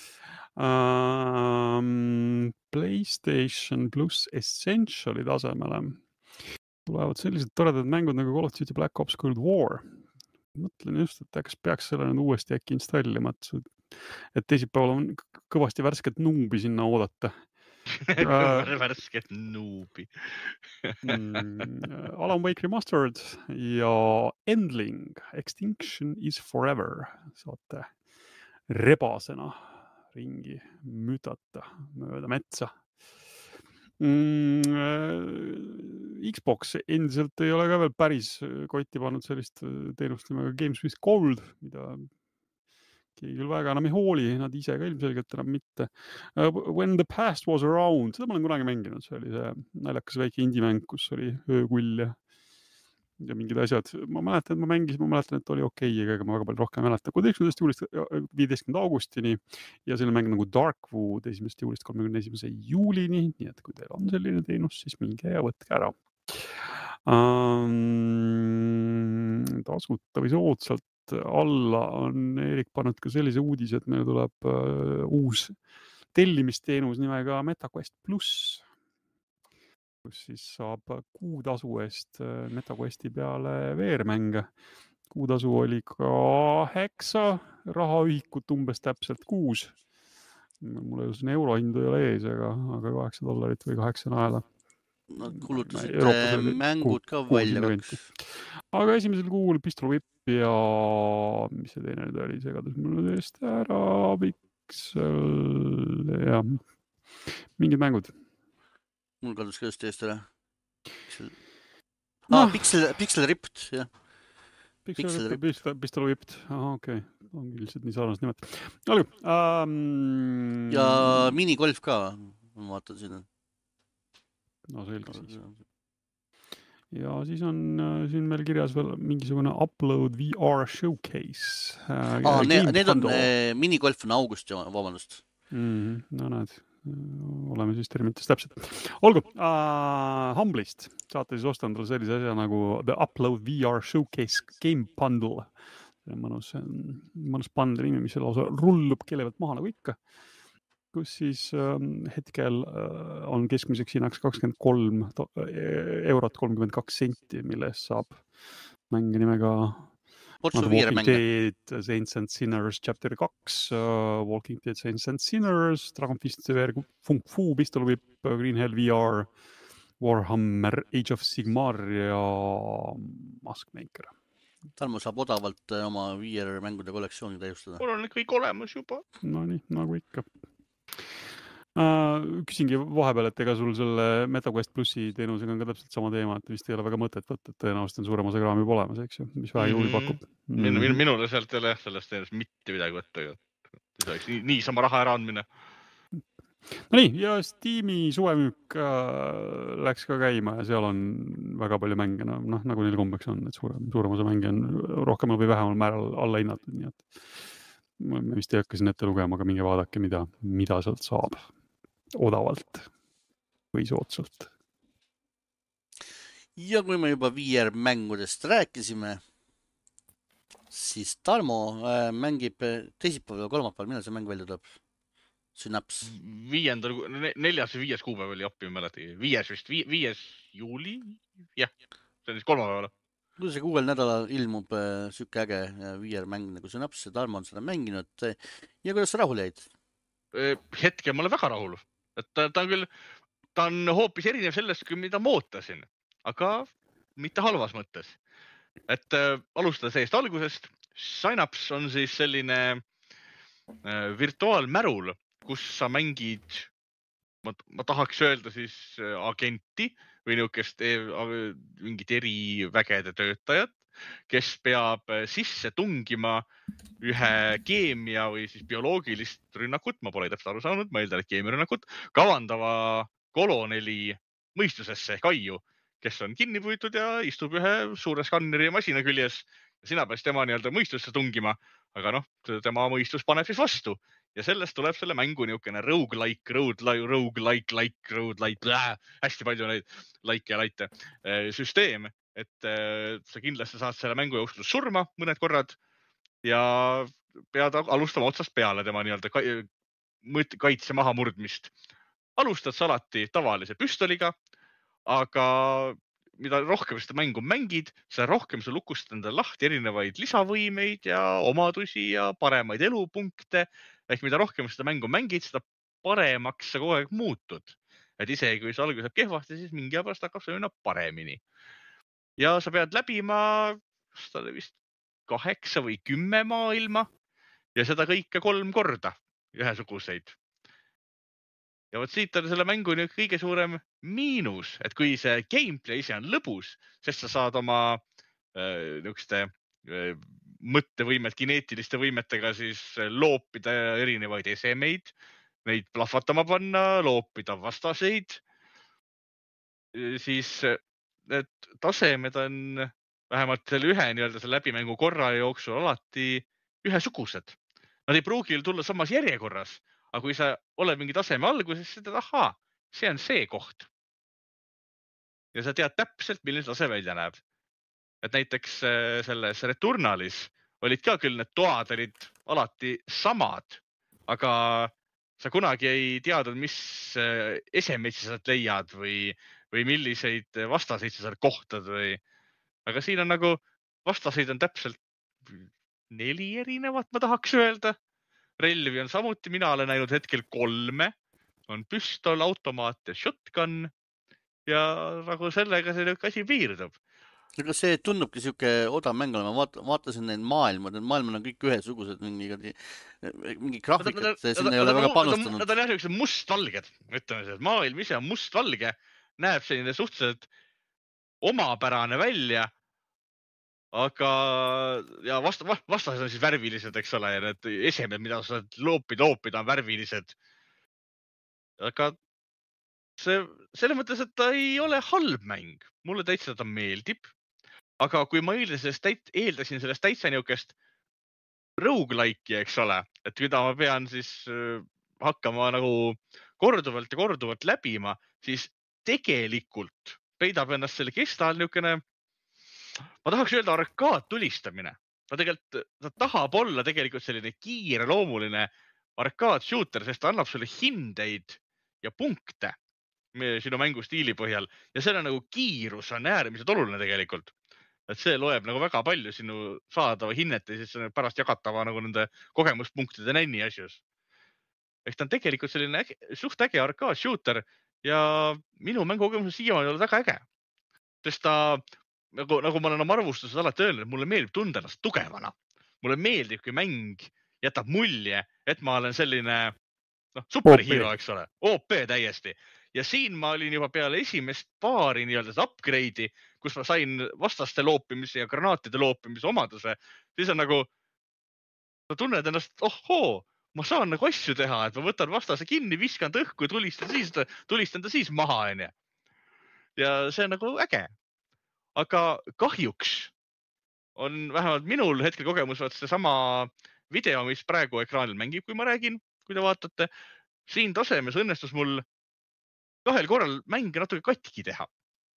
Um, PlayStation plus Essentiali tasemele tulevad sellised toredad mängud nagu Call of Duty Black Ops Cold War. Mõtlen just, et kas peaks selle nüüd uuesti äkki installima, et teisipäeval on kõvasti värsket nuubi sinna oodata. Värsket nuubi. mm, Alan Wake Remastered ja Endling Extinction is Forever saate rebasena ringi mütata mööda metsa. Mm, Xbox endiselt ei ole ka veel päris kotti pannud sellist teenust nimega Games with Gold, mida keegi küll väga enam ei hooli, nad ise ka ilmselgelt enam mitte. When the Past was around, seda ma olen kunagi mänginud, see oli see naljakas väike indimäng, kus oli öökull ja, ja mingid asjad. Ma mäletan, et ma mängisin, ma mäletan, et oli okei, aga ma väga palju rohkem mäletan. kuueteistkümnendast juulist viieteistkümnenda augustini ja selline mäng nagu Darkwood esimesest juulist kolmekümne esimese juulini, nii et kui teil on selline teenus, siis minge ja võtke ära. Um, tasuta või soodsalt alla on Erik pannud ka sellise uudise, et meil tuleb uh, uus tellimisteenus nimega MetaQuest pluss, kus siis saab kuutasu eest MetaQuesti peale V R-mänge. Kuutasu oli kaheksa rahaühikut, umbes täpselt kuus. Mul ei ole eurohindu ei ole ees, aga, aga kaheksa dollarit või kaheksa naela. Nad kulutasid mängud ka välja kaks. Aga esimesel kuul Pistol Whip ja mis see teine nüüd oli, segadus mulle eest ära, Pixel ja mingid mängud. Mul kadus ka just eest ära. Pixel, ah, no. Pixel, Pixel Ripped, jah. Pixel Ripped, Pistol Whipped, aha, okei, okay. On lihtsalt nii sarnast nimet. Olgu. Um... Ja minigolf ka, ma vaatan siin. No selge siis. Ja siis on siin meil kirjas veel mingisugune Upload V R Showcase. Ah, need, need on, eh, minigolf on august, vabandust. Mm, no näed, oleme siis terminites täpselt. Olgu, uh, Humble'ist saate siis osta endale sellise asja nagu The Upload V R Showcase Game Bundle. See on mõnus, mõnus bundle nimi, mis lausa rullub kelevalt maha nagu ikka. Kus siis ähm, hetkel äh, on keskmiseks hinnaks kakskümmend kolm eurot kolmkümmend kaks senti, milles saab mänge nimega Potsu The viier Walking mänge. Dead, Saints and Sinners chapter kaks, uh, Walking Dead, Saints and Sinners, Dragon Fist, Severe, Fung Fu, Pistol Whip, Green Hell V R, Warhammer, Age of Sigmar ja Maskmaker. Tarmo saab odavalt oma viier mängude kollektsiooni täiustada. Mul on kõik olemas juba. No nii, nagu ikka. Uh, küsingi vahepeal, et ega sul selle MetaQuest Plussi teenusega on ka täpselt sama teema, et vist ei ole väga mõtet võtta, et tõenäoliselt on suurem osa kraami juba olemas, eks ju, mis vähe juuri pakub. Mm -hmm. Minu, minule sealt ei ole sellest teenust mitte midagi võtta. See oleks nii, nii sama raha ära andmine. No nii, ja Steam'i suvemüük äh, läks ka käima ja seal on väga palju mänge, no, noh, nagu neil kombeks on, et suurem, suurem osa mänge on rohkemal või vähemal määral alla hinnatud, nii et ma vist ei hakka siin ette lugema, aga minge vaadake, mida, mida sealt saab odavalt või soodsalt. Ja kui me juba viier mängudest rääkisime, siis Tarmo äh, mängib teisipäeval ja kolmapäeval, millal see mäng välja tuleb? Synaps. Viiendal, neljas või viies kuupäev oli appi mäletagi. Viies vist, viies juuli. Jah, see on siis kolmapäeval. Kui see kuuel nädalal ilmub äh, sükke äge viier mäng nagu Synaps ja Tarmo on seda mänginud. Ja kuidas sa rahul jäid? Hetke ma olen väga rahul. Et ta, ta on küll, ta on hoopis erinev sellest, kui mida ma ootasin. Aga mitte halvas mõttes. Et äh, alustada sellest algusest. Synaps on siis selline äh, virtuaalmärul, kus sa mängid, ma, ma tahaks öelda siis agenti või niukest mingit erivägede töötajat, kes peab sisse tungima ühe keemia või siis bioloogilist rünnakut, ma pole täpselt aru saanud, ma eeldan, et keemiarünnakut, kavandava koloneli mõistusesse ehk aiu, kes on kinni püütud ja istub ühe suure skanneri ja masina küljes ja sina pead tema nii-öelda mõistusse tungima, aga noh, tema mõistus paneb siis vastu. Ja sellest tuleb selle mängu niukene roguelike, roguelike, like, roguelike, hästi palju neid like ja laite süsteem, et sa kindlasti saad selle mängu jooksul surma mõned korrad ja pead alustama otsast peale tema nii-öelda kaitse maha murdmist. Alustad sa alati tavalise püstoliga, aga mida rohkem seda mängu mängid, seda rohkem sa lukustad endale lahti erinevaid lisavõimeid ja omadusi ja paremaid elupunkte. Ehk mida rohkem seda mängu mängid, seda paremaks sa kogu aeg muutud. Et isegi kui sa alguses saab kehvasti, siis mingi aja pärast hakkab see minna paremini. Ja sa pead läbima vist kaheksa või kümme maailma ja seda kõike kolm korda ühesuguseid. Ja võt siit on selle mängu kõige suurem miinus, et kui see gameplay ise on lõbus, sest sa saad oma äh, niisuguste äh, mõttevõimet, kineetiliste võimetega siis loopida erinevaid esemeid, neid plahvatama panna, loopida vastaseid, siis need tasemed on vähemalt selle ühe nii-öelda selle läbimängu korra jooksul alati ühesugused. Nad ei pruugi tulla samas järjekorras, aga kui sa oled mingi taseme alguses, siis tead, ahaa, see on see koht. Ja sa tead täpselt, milline tase välja näeb. Et näiteks selles Returnalis olid ka küll need toad olid alati samad, aga sa kunagi ei teadnud, mis esemeid sa sealt leiad või, või milliseid vastaseid sa sealt kohtad. Või... Aga siin on nagu vastaseid on täpselt neli erinevat, ma tahaks öelda. Relvi on samuti, mina olen näinud hetkel kolme. On püstol, automaat ja shotgun ja nagu sellega see asi piirdub. Aga see tundubki siuke odav mäng olema, ma vaatasin neid maailmad, need maailmad on kõik ühesugused, mingi, mingi graafikat, sinna ei ole väga panustanud. Nad on jah mustvalged, ütleme see, et maailm ise on mustvalge, näeb selline suhteliselt omapärane välja, aga ja vast, vastased on siis värvilised, eks ole, ja need esemed, mida sa loopida, loopida on värvilised. Aga see, selle mõttes, et ta ei ole halb mäng, mulle täitsa ta meeldib. Aga kui ma täit, eeldasin sellest täitsa niukest roguelike'i, eks ole, et mida ma pean siis hakkama nagu korduvalt ja korduvalt läbima, siis tegelikult peidab ennast selle kestal niukene, ma tahaks öelda arkaad tulistamine. Ta tegelikult, ta tahab olla tegelikult selline kiire loomuline arkaad shooter, sest ta annab sulle hindeid ja punkte sinu mängu stiili põhjal ja selle nagu kiirus on äärmiselt oluline tegelikult. et see loeb nagu väga palju sinu saadava hinnet ja siis pärast jagatava nagu nende kogemuspunktide nänni asjus. Ehk ta on tegelikult selline äge, suht äge arcade shooter ja minu mängukogemus on siiamaani olnud väga äge. Sest ta, nagu, nagu ma olen oma arvustuses alati öelnud, et mulle meeldib tunda ennast tugevana. Mulle meeldib, kui mäng jätab mulje, et ma olen selline no, superhero, eks ole. O P täiesti. Ja siin ma olin juba peale esimest paari nii-öelda upgrade'i, kus ma sain vastaste loopimise ja granaatide loopimise omaduse. Siis on nagu, sa tunned ennast, ohhoo, ma saan nagu asju teha, et ma võtan vastase kinni, viskan ta õhku ja tulistan, siis, tulistan ta siis maha. Enne. Ja see on nagu äge. Aga kahjuks on vähemalt minul hetkel kogemus vaat see sama video, mis praegu ekraanil mängib, kui ma räägin, kui te vaatate. Siin tasemes õnnestus mul kahel korral mäng natuke katki teha.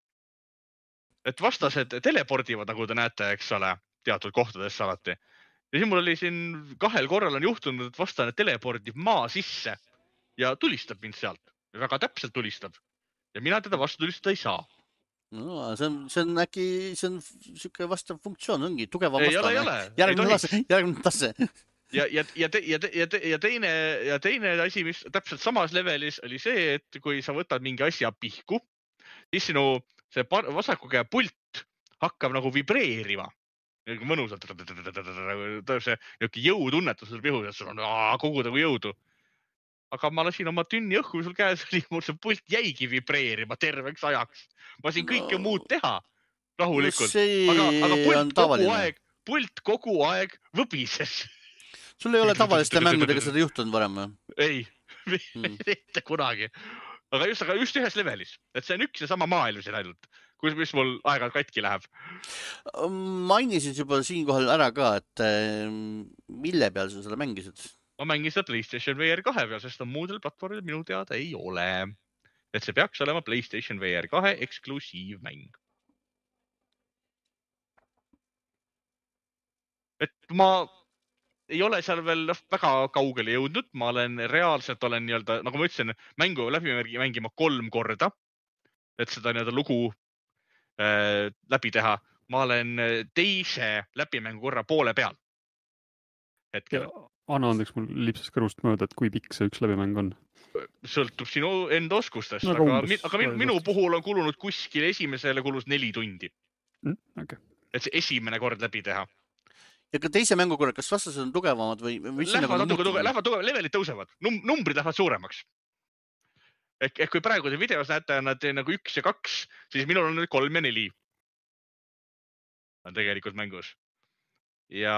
Et vastased telepordivad, nagu te näete, eks ole, teatud kohtadesse alati. Ja siis mul oli siin kahel korral on juhtunud, et vastane telepordib maa sisse ja tulistab mind sealt. Väga täpselt tulistab. Ja mina teda vastu tulistada ei saa. No, see on, see on äkki, see on siuke vastav funktsioon, ongi tugevam ei vastane. Ole, ei ole. Järgmine tase. Järgmine tase. Ja, ja, ja, te, ja, te, ja, te, ja, teine, ja teine asi, mis täpselt samas levelis oli see, et kui sa võtad mingi asja pihku, siis sinu see vasaku käe pult hakkab nagu vibreerima. Mõnusalt. See jõutunnetus sul pihus, et sul on aa, kogu nagu jõudu. Aga ma lasin oma tünni õhku, sul käes oli, mul see pult jäigi vibreerima terveks ajaks. Ma siin kõike no, muud teha rahulikult. No aga aga pult, kogu aeg, pult kogu aeg võbises. Sul ei ole tavaliste mängudega seda juhtunud varem? Ei, hmm. mitte kunagi. Aga just, aga just ühes levelis. Et see on üks ja sama maailm siin ainult, kus, mis mul aeg-ajalt katki läheb. Mainisin juba siinkohal ära ka, et mille peal sa seda mängisid? Ma mängin seda PlayStation V R kahe peal, sest on muudel platvormil minu teada ei ole. Et see peaks olema PlayStation V R kahe eksklusiivmäng. Et ma ei ole seal veel väga kaugele jõudnud. Ma olen reaalselt olen nii-öelda, nagu ma ütlesin, mängu läbi mängima kolm korda, et seda nii-öelda lugu äh, läbi teha. Ma olen teise läbimängu korra poole peal. Hetkel. Anna andeks, mul lipsas kõrvust mööda, et kui pikk see üks läbimäng on? Sõltub sinu enda oskustest, no, aga, umbes, aga minu, minu puhul on kulunud kuskil esimesele kulus neli tundi. Mm, okay. Et see esimene kord läbi teha. Ja ka teise mängu korra, kas vastased on tugevamad või? Lähevad natuke tugevad, lähevad tugevad, levelid tõusevad, Num, numbrid lähevad suuremaks. Ehk, ehk kui praegu te videos näete, nad nagu üks ja kaks, siis minul on nüüd kolm ja neli. On tegelikult mängus. Ja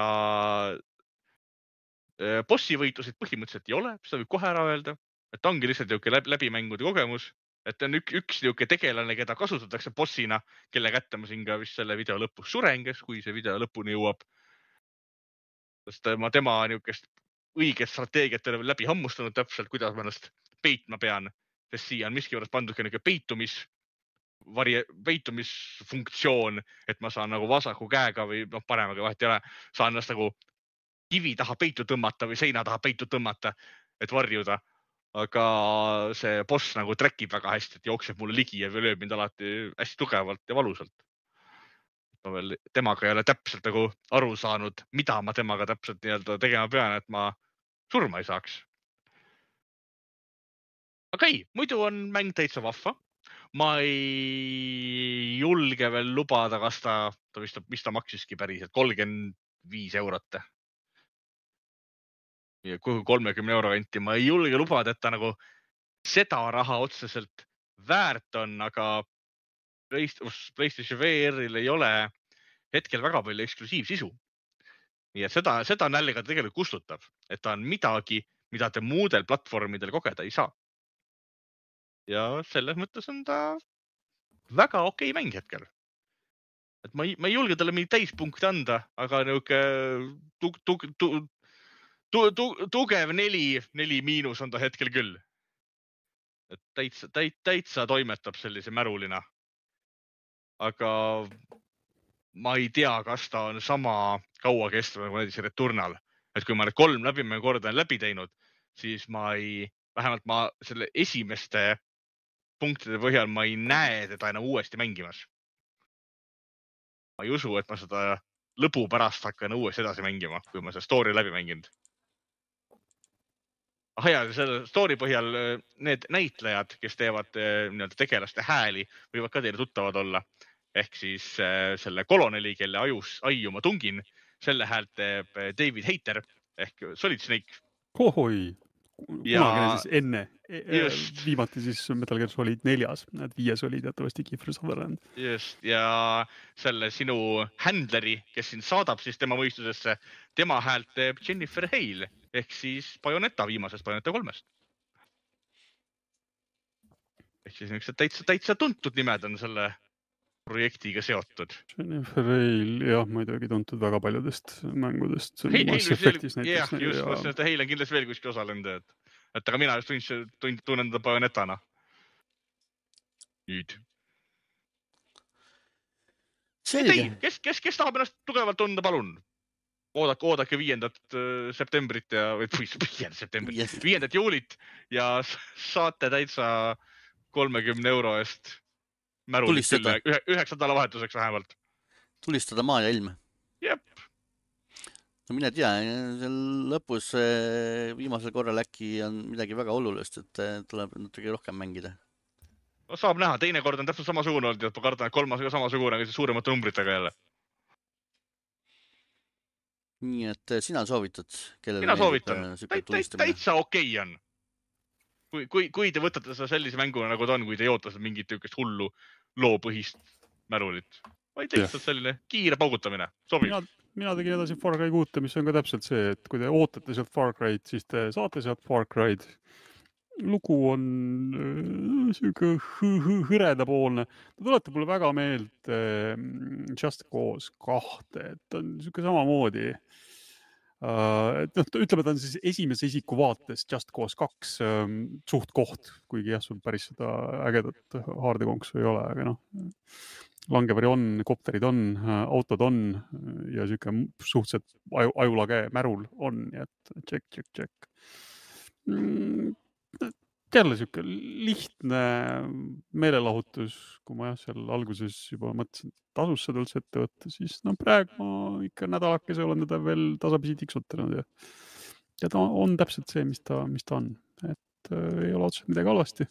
bossi võitusid põhimõtteliselt ei ole, seda võib kohe ära öelda, et ongi lihtsalt läbi, läbimängude kogemus, et on üks, üks tegelane, keda kasutatakse bossina, kelle kätte ma siin ka vist selle video lõpus surenges, kui see video lõpuni jõuab. Sest ma tema niukest õiget strateegiat ei ole läbi hammustanud täpselt, kuidas ma ennast peitma pean, sest siia on miski võrras pandud ka niuke peitumis, varie, peitumisfunktsioon, et ma saan nagu vasaku käega või noh, paremaga vahet ei ole, saan ennast nagu kivi taha peitu tõmmata või seina taha peitu tõmmata, et varjuda. Aga see boss nagu träkib väga hästi, et jookseb mulle ligi ja lööb mind alati hästi tugevalt ja valusalt. Ma veel temaga ei ole täpselt nagu aru saanud, mida ma temaga täpselt nii-öelda tegema pean, et ma surma ei saaks. Aga ei, muidu on mäng täitsa vahva. Ma ei julge veel lubada, kas ta, ta vist, mis ta maksiski päriselt, kolmkümmend viis eurot. Ja kolmekümne euro kanti. Ma ei julge lubada, et ta nagu seda raha otseselt väärt on, aga PlayStation V R-il ei ole hetkel väga palju eksklusiivsisu. Nii et seda, seda nälga tegelikult kustutab, et ta on midagi, mida te muudel platvormidel kogeda ei saa. Ja selles mõttes on ta väga okei mäng hetkel. Et ma ei, ma ei julge talle mingi täispunkti anda, aga niuke tug, tug, tug, tug, tugev neli, neli miinus on ta hetkel küll. Et täitsa, täit, täitsa toimetab sellise märulina. Aga ma ei tea, kas ta on sama kaua kestva nagu näiteks Returnal. Et kui ma need kolm läbimängu korda olen läbi teinud, siis ma ei, vähemalt ma selle esimeste punktide põhjal ma ei näe teda enam uuesti mängimas. ma ei usu, et ma seda lõbu pärast hakkan uuesti edasi mängima, kui ma seda story läbi mänginud. Ah ja, selle story põhjal need näitlejad, kes teevad nii-öelda tegelaste hääli, võivad ka teile tuttavad olla. Ehk siis selle koloneli, kelle ajus, aiu ma tungin, selle häält teeb David Hayter ehk Solid Snake. Kohoi, kunagine Ja- siis enne, Just. viimati siis Metal Gear Solid neljas, need viies oli teatavasti Kiefer Sutherland. Just, ja selle sinu handleri, kes sind saadab siis tema võistlusesse, tema häält teeb Jennifer Hale ehk siis Bayonetta viimasest Bayonetta kolmest. Ehk siis niisugused täitsa, täitsa tuntud nimed on selle projektiga seotud. Jennifer Hale, jah, muidugi tuntud väga paljudest mängudest. Hale, Mass Hale, Effectis jah, näiteks. just, ja- ma ütlesin, et Hale on kindlasti veel kuskil osalenud, et, et aga mina just tundsin, tund, tunnen teda Bayonetana. Nüüd. selge Ei, kes, kes, kes tahab ennast tugevalt tunda, palun? Oodake, oodake viiendat äh, septembrit ja, või viiendat septembrit, Yes. viiendat juulit ja s- saate täitsa kolmekümne euro eest märulit Tulistada. küll, ühe, üheks nädalavahetuseks vähemalt. tulistada maa ja ilm. Jep. no mine tea, seal lõpus eh, viimasel korral äkki on midagi väga olulist, et eh, tuleb natuke rohkem mängida. No, saab näha, teine kord on täpselt samasugune olnud, et ma kardan, et kolmas on ka samasugune, aga siis suuremate numbritega jälle. nii et eh, sina soovitad, kellele Mina soovitan. siuke Täit, täit, tulistamine? täitsa okei on. Kui, kui, kui te võtate seda sellise mänguna, nagu ta on, kui te ei oota seda mingit tükest hullu loopõhist märulit. Vaid lihtsalt selline kiire paugutamine. Sobib. mina, mina tegin edasi Far Cry kuute, mis on ka täpselt see, et kui te ootate sealt Far Cry'd, siis te saate sealt Far Cry'd. Lugu on äh, siuke hõ- hõ- hõredapoolne. Ta tuletab mulle väga meelde äh, Just Cause kahte, et ta on siuke samamoodi. Uh, et noh, ta ütleme, ta on siis esimese isiku vaates Just Cause kaks um, suht koht, kuigi jah, sul päris seda ägedat haardekonksu ei ole, aga noh, langevari on, kopterid on, autod on ja siuke suhteliselt aju, ajulage märul on, nii et tšekk, tšekk, tšekk. Mm, jälle siuke lihtne meelelahutus, kui ma jah, seal alguses juba mõtlesin, tasus seda üldse ette võtta, siis no praegu ma ikka nädalakese olen teda veel tasapisi tiksutanud ja, ja ta on täpselt see, mis ta, mis ta on. Et äh, ei ole otseselt midagi halvasti.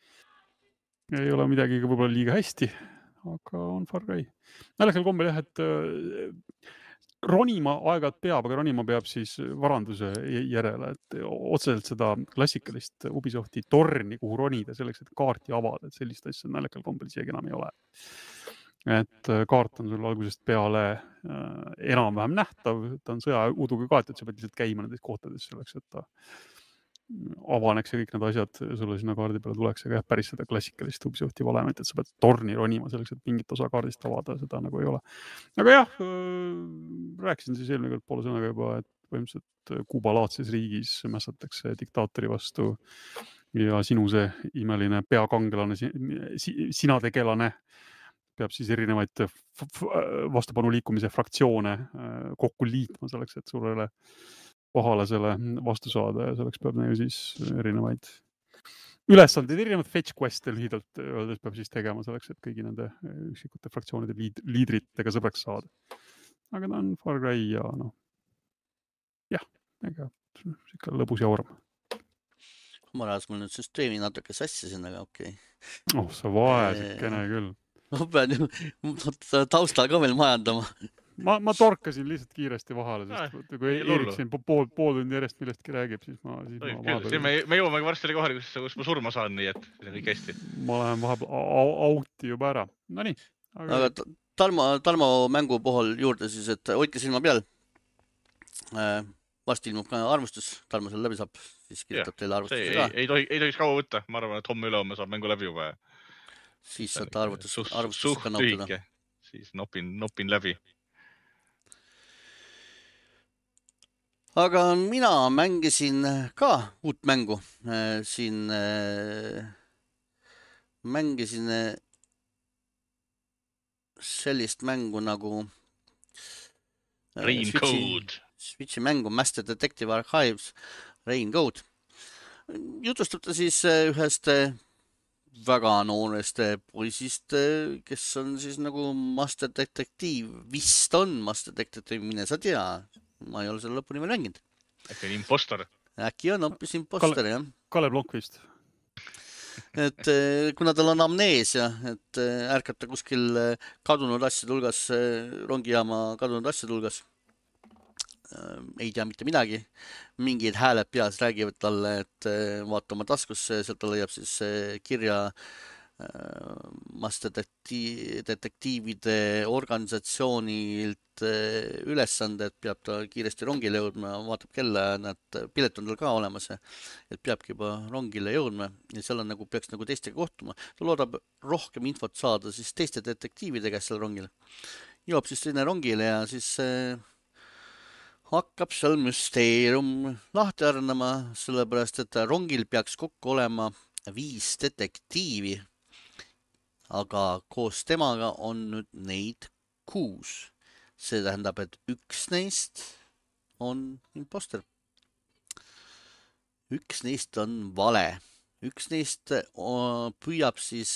Ei ole midagi võib-olla liiga hästi, aga on Far Cry. Näljakal kombel jah, et äh, ronima aeg-ajalt peab, aga ronima peab siis varanduse järele, et otseselt seda klassikalist Ubisofti torni, kuhu ronida selleks, et kaarti avada, et sellist asja näljakal kombel isegi enam ei ole. Et kaart on sul algusest peale äh, enam-vähem nähtav, ta on sõja uduga kaetud, sa pead lihtsalt käima nendes kohtades selleks, et ta avaneks ja kõik need asjad sulle sinna kaardi peale tuleks, aga jah, päris seda klassikalist Ubisofti valemit, et sa pead torni ronima selleks, et mingit osa kaardist avada, seda nagu ei ole. Aga jah, rääkisin siis eelmine kord poole sõnaga juba, et põhimõtteliselt Kuuba-laadses riigis mässatakse diktaatori vastu ja sinu see imeline peakangelane, sina tegelane peab siis erinevaid vastupanu liikumise fraktsioone kokku liitma selleks, et suurele pahalasele vastu saada ja selleks peab neil siis erinevaid ülesandeid, erinevaid fetch quest'e lühidalt öeldes peab siis tegema selleks, et kõigi nende üksikute fraktsioonide liid, liidritega sõbraks saada. Aga ta on Far Cry ja noh, jah, ega siuke lõbus ja orm. ma rajas mul nüüd süsteemi natuke sassisin, aga okei. Okay. Oh, sa vaesikene küll. Ma pean ju taustal ka veel majandama. Ma, ma torkasin lihtsalt kiiresti vahale, sest Ah, kui Erik siin pool, pool tundi järjest millestki räägib, siis ma... Siis Oi, ma küll, me, me jõuame varsti kohale, kus, kus ma surma saan, nii et see on kõik hästi. Ma lähen vahepeal auti juba ära. No nii. Aga, aga Tarmo, Tarmo mängu puhul juurde siis, et hoidke silma peal. Varsti ilmub ka arvustus, Tarmo seal läbi saab, siis kirjutab teile arvustuse ka. Ei, ei, tohi, ei tohiks kaua võtta, ma arvan, et homme üle homme saab mängu läbi juba. Siis saate arvutus, arvustust ka nautida. Siis nopin, nopin läbi. Aga mina mängisin ka uut mängu. Siin mängisin sellist mängu nagu Rain Code. Switchi mängu Master Detective Archives Rain Code. Jutustab ta siis ühest väga noorest poisist, kes on siis nagu master detektiiv, vist on master detektiiv, mine sa tea, ma ei ole selle lõpuni veel mänginud. Äkki on impostor? Äkki on hoopis impostor, Kale, jah. Kalev Blomqvist. Et kuna tal on amneesia, et ärkab ta kuskil kadunud asjade hulgas, rongijaama kadunud asjade hulgas, ei tea mitte midagi. Mingid hääled peas räägivad talle, et vaata oma taskusse, sealt ta leiab siis kirja master detektiivide organisatsioonilt ülesande, et peab ta kiiresti rongile jõudma, vaatab kella ja nad, pilet on tal ka olemas, et peabki juba rongile jõudma ja seal on nagu, peaks nagu teistega kohtuma. Ta loodab rohkem infot saada siis teiste detektiivide käest seal rongil. Jõuab siis sinna rongile ja siis hakkab seal müsteerium lahti arnama, sellepärast, et rongil peaks kokku olema viis detektiivi, aga koos temaga on nüüd neid kuus. See tähendab, et üks neist on imposter. Üks neist on vale. Üks neist püüab siis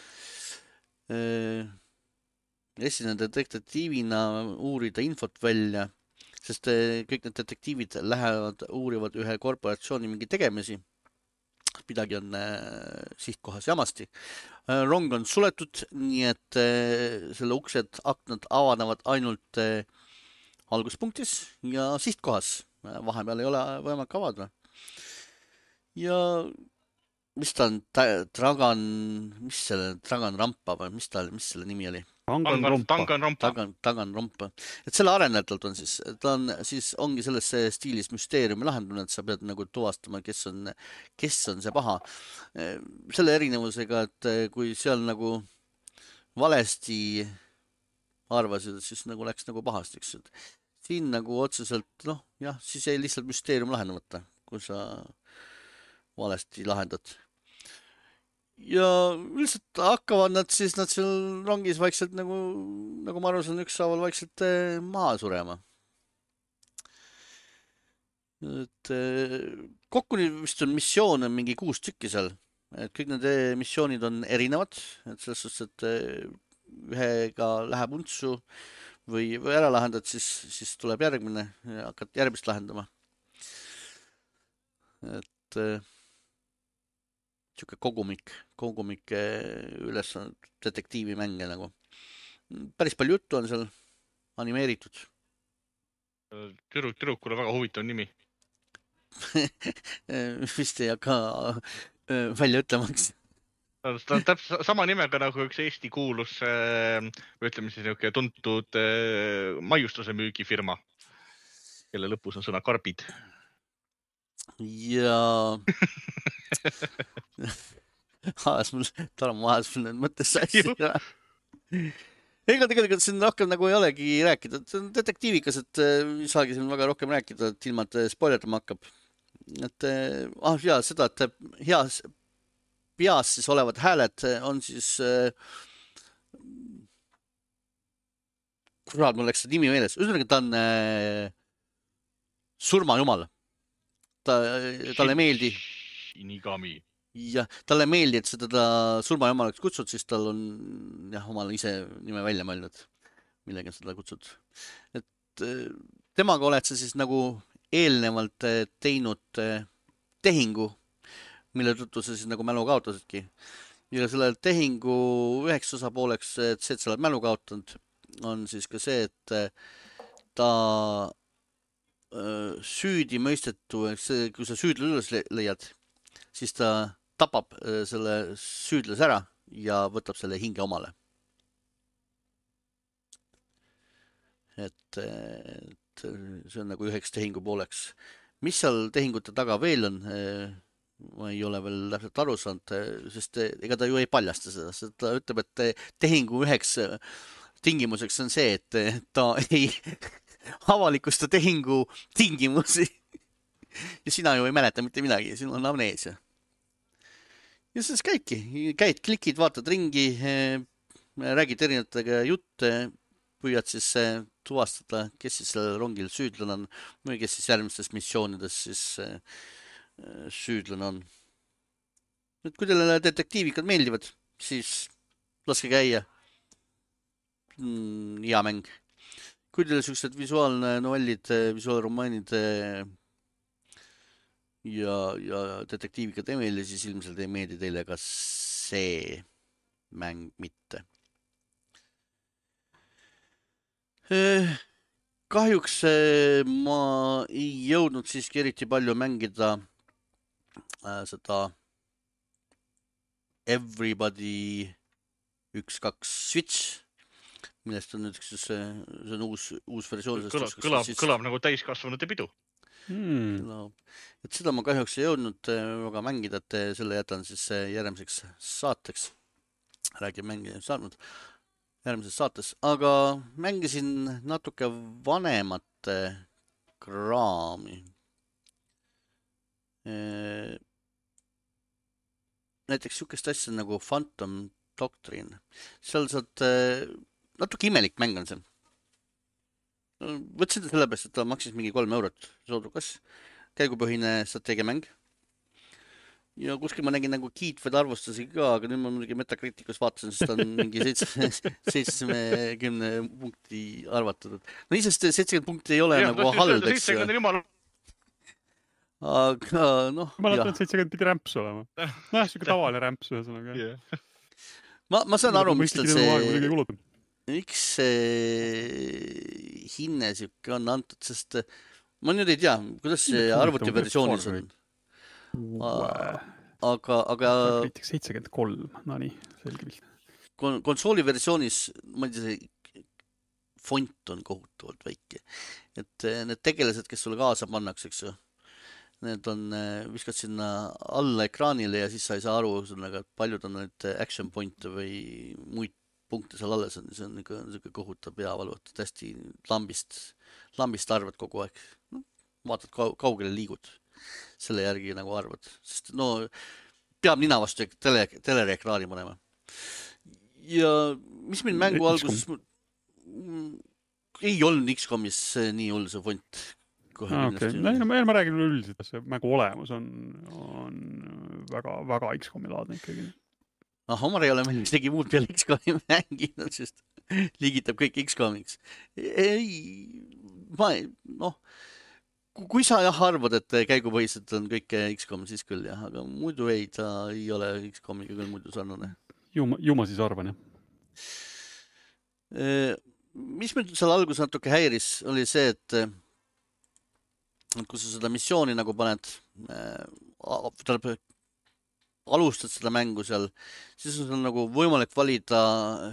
äh, esineda detektiivina uurida infot välja, sest kõik need detektiivid lähevad, uurivad ühe korporatsiooni mingi tegemisi. Midagi on äh, sihtkohas jamasti. Äh, rong on suletud, nii et äh, selle uksed, aknad avanevad ainult äh, alguspunktis ja sihtkohas. Vahepeal ei ole võimalik avada. Ja mis ta on? Dragan, mis selle Dragan Rampa või mis ta, mis selle nimi oli? Tangan Rompa. Tagan, tagan Rompa. Et selle arenejatelt on siis, ta on siis ongi selles stiilis müsteeriumi lahendanud, et sa pead nagu tuvastama, kes on, kes on see paha. Selle erinevusega, et kui seal nagu valesti arvasid, siis nagu läks nagu pahastiks. Siin nagu otseselt, noh, jah, siis ei lihtsalt müsteerium lahendamata, kui sa valesti lahendad. Ja lihtsalt hakkavad nad siis, nad seal rongis vaikselt nagu, nagu ma aru saan, ükshaaval vaikselt maha surema. Et kokku vist on missioone mingi kuus tükki seal. Et kõik need missioonid on erinevad, et selles suhtes, et ühega läheb untsu või, või ära lahendad, siis, siis tuleb järgmine ja hakkad järgmist lahendama. Et siuke kogumik, kogumik üles on detektiivi mänge nagu. Päris palju juttu on seal animeeritud. Tüdruk, tüdrukule väga huvitav nimi. Vist ei hakka välja ütlemaks. Ta on täpselt sama nimega nagu üks Eesti kuulus, ütleme siis niuke tuntud maiustuse müügifirma, kelle lõpus on sõna karbid. Ja ajas mul, Tarmo ajas mul need mõttes sassi. Ega tegelikult siin rohkem nagu ei olegi rääkida. See on detektiivikas, et ei saagi siin väga rohkem rääkida, et ilma, et spoilerdama hakkab. Et, ah, ja, seda, et heas peas siis olevad hääled on siis kurat, mul läks see nimi meeles. Ühesõnaga, ta on surmajumal. Ta, talle meeldi. Inigami. Ja, talle meeldi, et seda ta surmajumalaks kutsud, siis tal on jah, omale ise nime välja mõelnud, millega seda kutsud. Et temaga oled sa siis nagu eelnevalt teinud tehingu, mille tõttu sa siis nagu mälu kaotasidki. Ja selle tehingu üheks osapooleks, et see, et sa oled mälu kaotanud, on siis ka see, et ta süüdi mõistetu, kui sa süüdlase üles leiad, siis ta tapab selle süüdlase ära ja võtab selle hinge omale. Et, et see on nagu üheks tehingu pooleks. Mis seal tehingute taga veel on, ma ei ole veel täpselt aru saanud, sest ega ta ju ei paljasta seda, sest ta ütleb, et tehingu üheks tingimuseks on see, et ta ei avalikusta tehingu tingimusi. Ja sina ju ei mäleta mitte midagi, sinul on amneesia. Ja siis käidki, käid, klikid, vaatad ringi, räägid erinevatega jutte, püüad siis tuvastada, kes siis sellel rongil süüdlane on või kes siis järgmistes missioonides siis süüdlane on. et kui teile detektiivikad meeldivad, siis laske käia. Mm, hea mäng. Kui teile sellised visuaalne novellid, visuaalromaanid ja, ja detektiivikad ei meeldi, siis ilmselt ei meeldi teile ka see mäng mitte. Kahjuks ma ei jõudnud siiski eriti palju mängida seda Everybody üks kaks Switch, millest on nüüd üks, see on uus, uus versioon. Kõlab, kõlab, siis... kõlab nagu täiskasvanute pidu. Hmm. No, et seda ma kahjuks ei jõudnud väga mängida, et selle jätan siis järgmiseks saateks. Räägin mängida saanud järgmises saates, aga mängisin natuke vanemate kraami. Näiteks sükest asja nagu Phantom Doctrine. Seal saad, natuke imelik mäng on see. Võtsin ta sellepärast, et ta maksis mingi kolm eurot soodukas. Käigupõhine strateegiamäng. Ja kuskil ma nägin nagu kiitvaid arvustusi ka, aga nüüd ma muidugi Metacriticus vaatasin, sest ta on mingi seitsekümmend punkti arvatud. No isest seitsekümmend punkti ei ole ja, nagu halb, eks. Aga noh, ma mäletan, et seitsekümmend pidi rämps olema. Noh, siuke tavale rämps ühesõnaga. Yeah. Ma, ma saan aru, mis tal see, miks see hinne siuke on antud, sest ma nüüd ei tea, kuidas see arvuti versioonis on. Aga, aga seitsekümmend kolm, no nii, selge pilt. Konsooli versioonis, ma ei tea, see font on kohutavalt väike. Et need tegelased, kes sulle kaasa pannaks, eks ju, need on, viskad sinna alla ekraanile ja siis sa ei saa aru, et paljud on need action pointe või muid punkte seal alles on. See on niisugune kohutav peavalu, et tästi lambist, lambist arvad kogu aeg. No, vaatad, kaugele liigud. Selle järgi nagu arvad. Sest no, peab nina vastu tele, telereekraani panema. Ja mis meil mängu alguses ei olnud X COMis nii hull see font. Ah, okay. no, no, ma räägin üldiselt, see mängu olemus on, on väga, väga X COMi laadne ikkagi. Ah, Omar ei ole meil midagi muud peale X COMi mänginud, sest liigitab kõik X COMiks. Ei, ma ei, noh, kui sa jah arvad, et käigupõhiselt on kõik X COM, siis küll jah, aga muidu ei, ta ei ole X COMiga küll muidu sarnane. Ju ma, ju ma siis arvan, jah. Mis meil seal alguses natuke häiris, oli see, et kui sa seda missiooni nagu paned, äh, alustad seda mängu seal, siis on nagu võimalik valida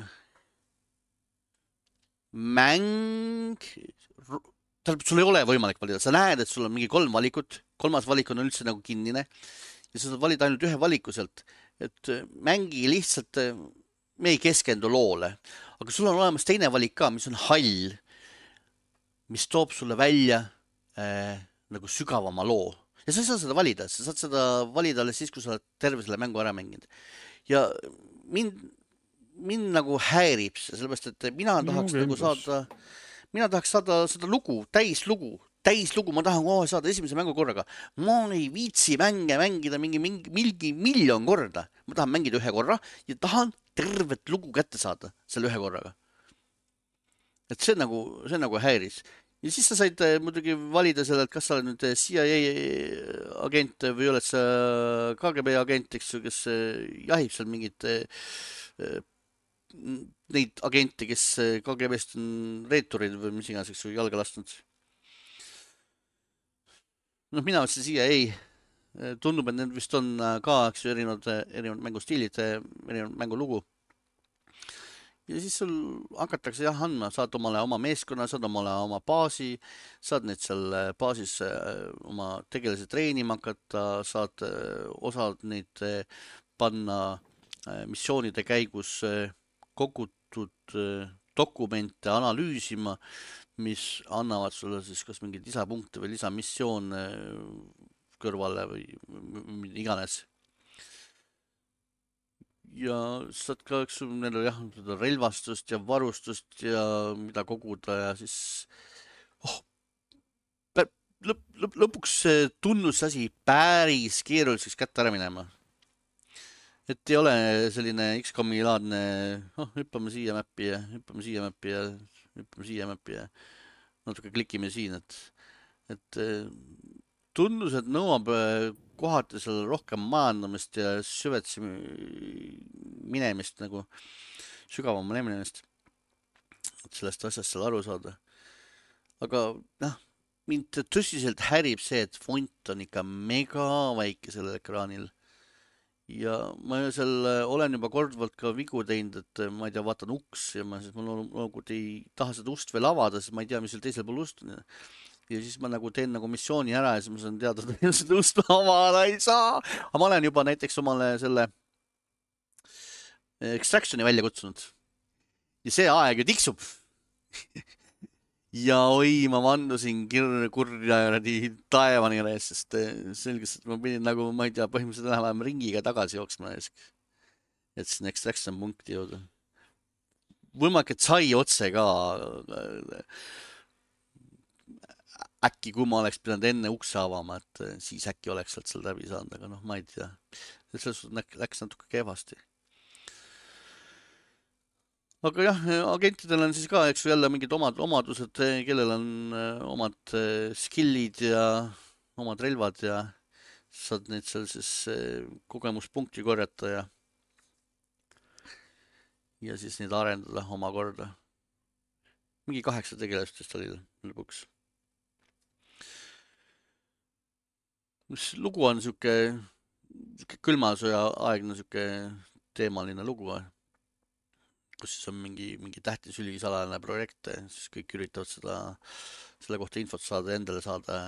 mäng, tähendab, sul ei ole võimalik valida, sa näed, et sul on mingi kolm valikut, kolmas valik on üldse nagu kinnine ja sa saad valida ainult ühe valiku sealt, et mängi lihtsalt, me ei keskendu loole, aga sul on olemas teine valik ka, mis on hall, mis toob sulle välja Äh, nagu sügavama loo. Ja sa ei saa seda valida, sa saad seda valida alles siis, kui sa oled terve selle mängu ära mänginud. Ja mind, mind nagu häirib see, sellepärast, et mina tahaks no, nagu saada, mina tahaks saada seda lugu, täis lugu, täis lugu, ma tahan kohe saada esimese mängu korraga. Ma ei viitsi mänge mängida mingi, mingi, mingi miljon korda. Ma tahan mängida ühe korra ja tahan tervet lugu kätte saada selle ühe korraga. Et see nagu, see nagu häiris. Ja siis sa said muidugi valida selle, et kas sa oled nüüd C I A agent või oled sa K G B agent, eks, kes jahib seal mingid neid agente, kes K G B-st on reeturid või mis iganes, eks, jalga lastnud. Noh, mina olen see C I A. Tundub, et need vist on ka, eks, erinevad, erinevad mängustiilid, erinevad mängulugu. Ja siis sul hakatakse jah andma, saad omale oma meeskonna, saad omale oma baasi, saad neid seal baasis oma tegelasi treenima hakata, saad osad neid panna missioonide käigus kogutud dokumente analüüsima, mis annavad sulle siis kas mingid lisapunkte või lisamissioon kõrvale või iganes. Ja saad ka, eks neil on jah, relvastust ja varustust ja mida koguda ja siis oh, lõp, lõp, lõpuks tunnus asi päris keeruliseks kätte ära minema. et ei ole selline X COM-i laadne, oh, hüppame siia mäppi ja hüppame siia mäppi ja hüppame siia mäppi ja natuke klikime siin, et, et tundus, et nõuab kohati seal rohkem majandamist ja süvetsi minemist, nagu sügavamale minemist, et sellest asjast seal aru saada. Aga noh, mind tõsiselt härib see, et font on ikka mega väike sellel ekraanil. Ja ma seal olen juba korduvalt ka vigu teinud, et ma ei tea, vaatan uks ja ma, siis ma nagu ei taha seda ust veel avada, siis ma ei tea, mis seal teisel pool ust on. Ja siis ma nagu teen nagu missiooni ära ja siis ma saan teada, et seda ust avada ei saa. Aga ma olen juba näiteks omale selle extractioni välja kutsunud. Ja see aeg ju tiksub. Ja oi, ma vandusin kurja taevani rees, sest selgest, et ma pidin nagu, ma ei tea, põhimõtteliselt lähema ringiga tagasi jooksma, et sinna extraction punkti jõuda. Võimalik, et sai otse ka äkki, kui ma oleks pidanud enne ukse avama, et siis äkki oleks sealt seal läbi saanud, aga noh, ma ei tea. Selles läks natuke kehvasti. Aga jah, agentidel on siis ka, eks jälle mingid omad omadused, kellel on omad skillid ja omad relvad ja saad neid seal siis kogemuspunkti korjata ja ja siis neid arendada oma korda. Mingi kaheksa tegelastest oli lõpuks. Mis lugu on siuke külmasõja aegne siuke teemaline lugu, kus siis on mingi, mingi tähtis ülisalane projekt, siis kõik üritavad seda, selle kohta infot saada, endale saada.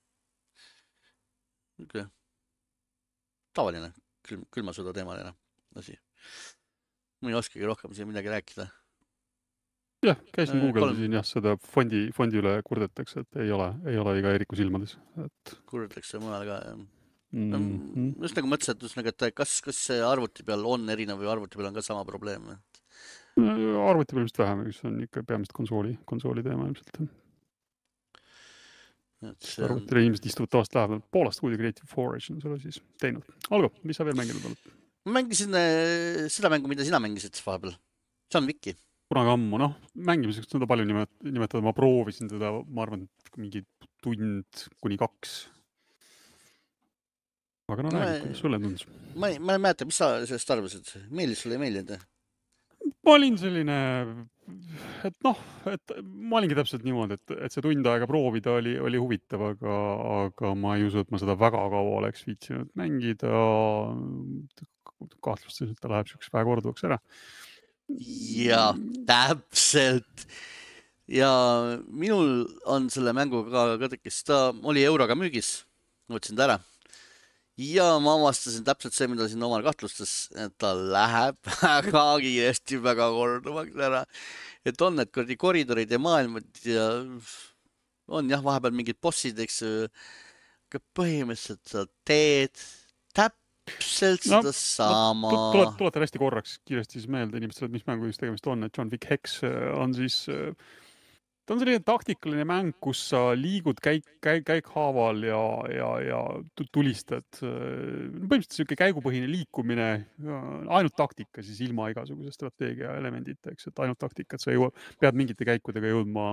Okay. Tavaline külm, külmasõda teemaline asi. Ma ei oskagi rohkem siin midagi rääkida. Jah, käisin Google'i siin jah, seda fondi, fondi üle kurdetakse, et ei ole, ei ole iga Eeriku silmades. Et... Kurdetakse mõnel ka, jah. Mm -hmm. Just nagu mõtlesin, et kas, kas see arvuti peal on erinev või arvuti peal on ka sama probleem? Arvuti peal vist vähem, mis on ikka peamiselt konsooli, konsooli teema ilmselt. See... Arvutile inimesed istuvad tavaliselt lähevad poolast kuudi Creative Forge on selle siis teinud. Olgu, mis sa veel mänginud oled? Ma mängisin äh, seda mängu, mida sina mängisid vahepeal. John Wicki. Kunagi ammu, noh, mängimiseks seda palju nimet, nimetada. Ma proovisin teda, ma arvan, mingi tund kuni kaks. Aga no, no räägid, kuidas sulle tundus? Ma ei, ma ei mäleta, mis sa sellest arvasid? Meelis sulle ei meelinud? Ma olin selline, et noh, et ma olingi täpselt niimoodi, et, et see tund aega proovida oli, oli huvitav, aga, aga ma ei usu, et ma seda väga kaua oleks viitsinud mängida. Kahtlustas, et ta läheb siukses vähe korduvaks ära. Ja, täpselt. Ja minul on selle mänguga ka tekkis, ta oli euroga müügis, võtsin ta ära. Ja ma avastasin täpselt see, mida siin omal kahtlustas, et ta läheb väga kiiresti, väga korduvaks ära. Et on need koridorid ja maailmad ja on jah, vahepeal mingid bossid, eks aga põhimõtteliselt sa teed täpselt seda no, sama. Tuleta, tuleta hästi korraks kiiresti siis meelde inimestele, et mis mängu just tegemist on, et John Wick Hex on siis... Ta on selline taktikaline mäng, kus sa liigud käik, käik, käik haaval ja, ja, ja tulistad. Põhimõtteliselt selline käigupõhine liikumine, ainult taktika siis ilma igasuguse strateegia elemendita, eks, et ainult taktika, et sa jõua, pead mingite käikudega jõudma,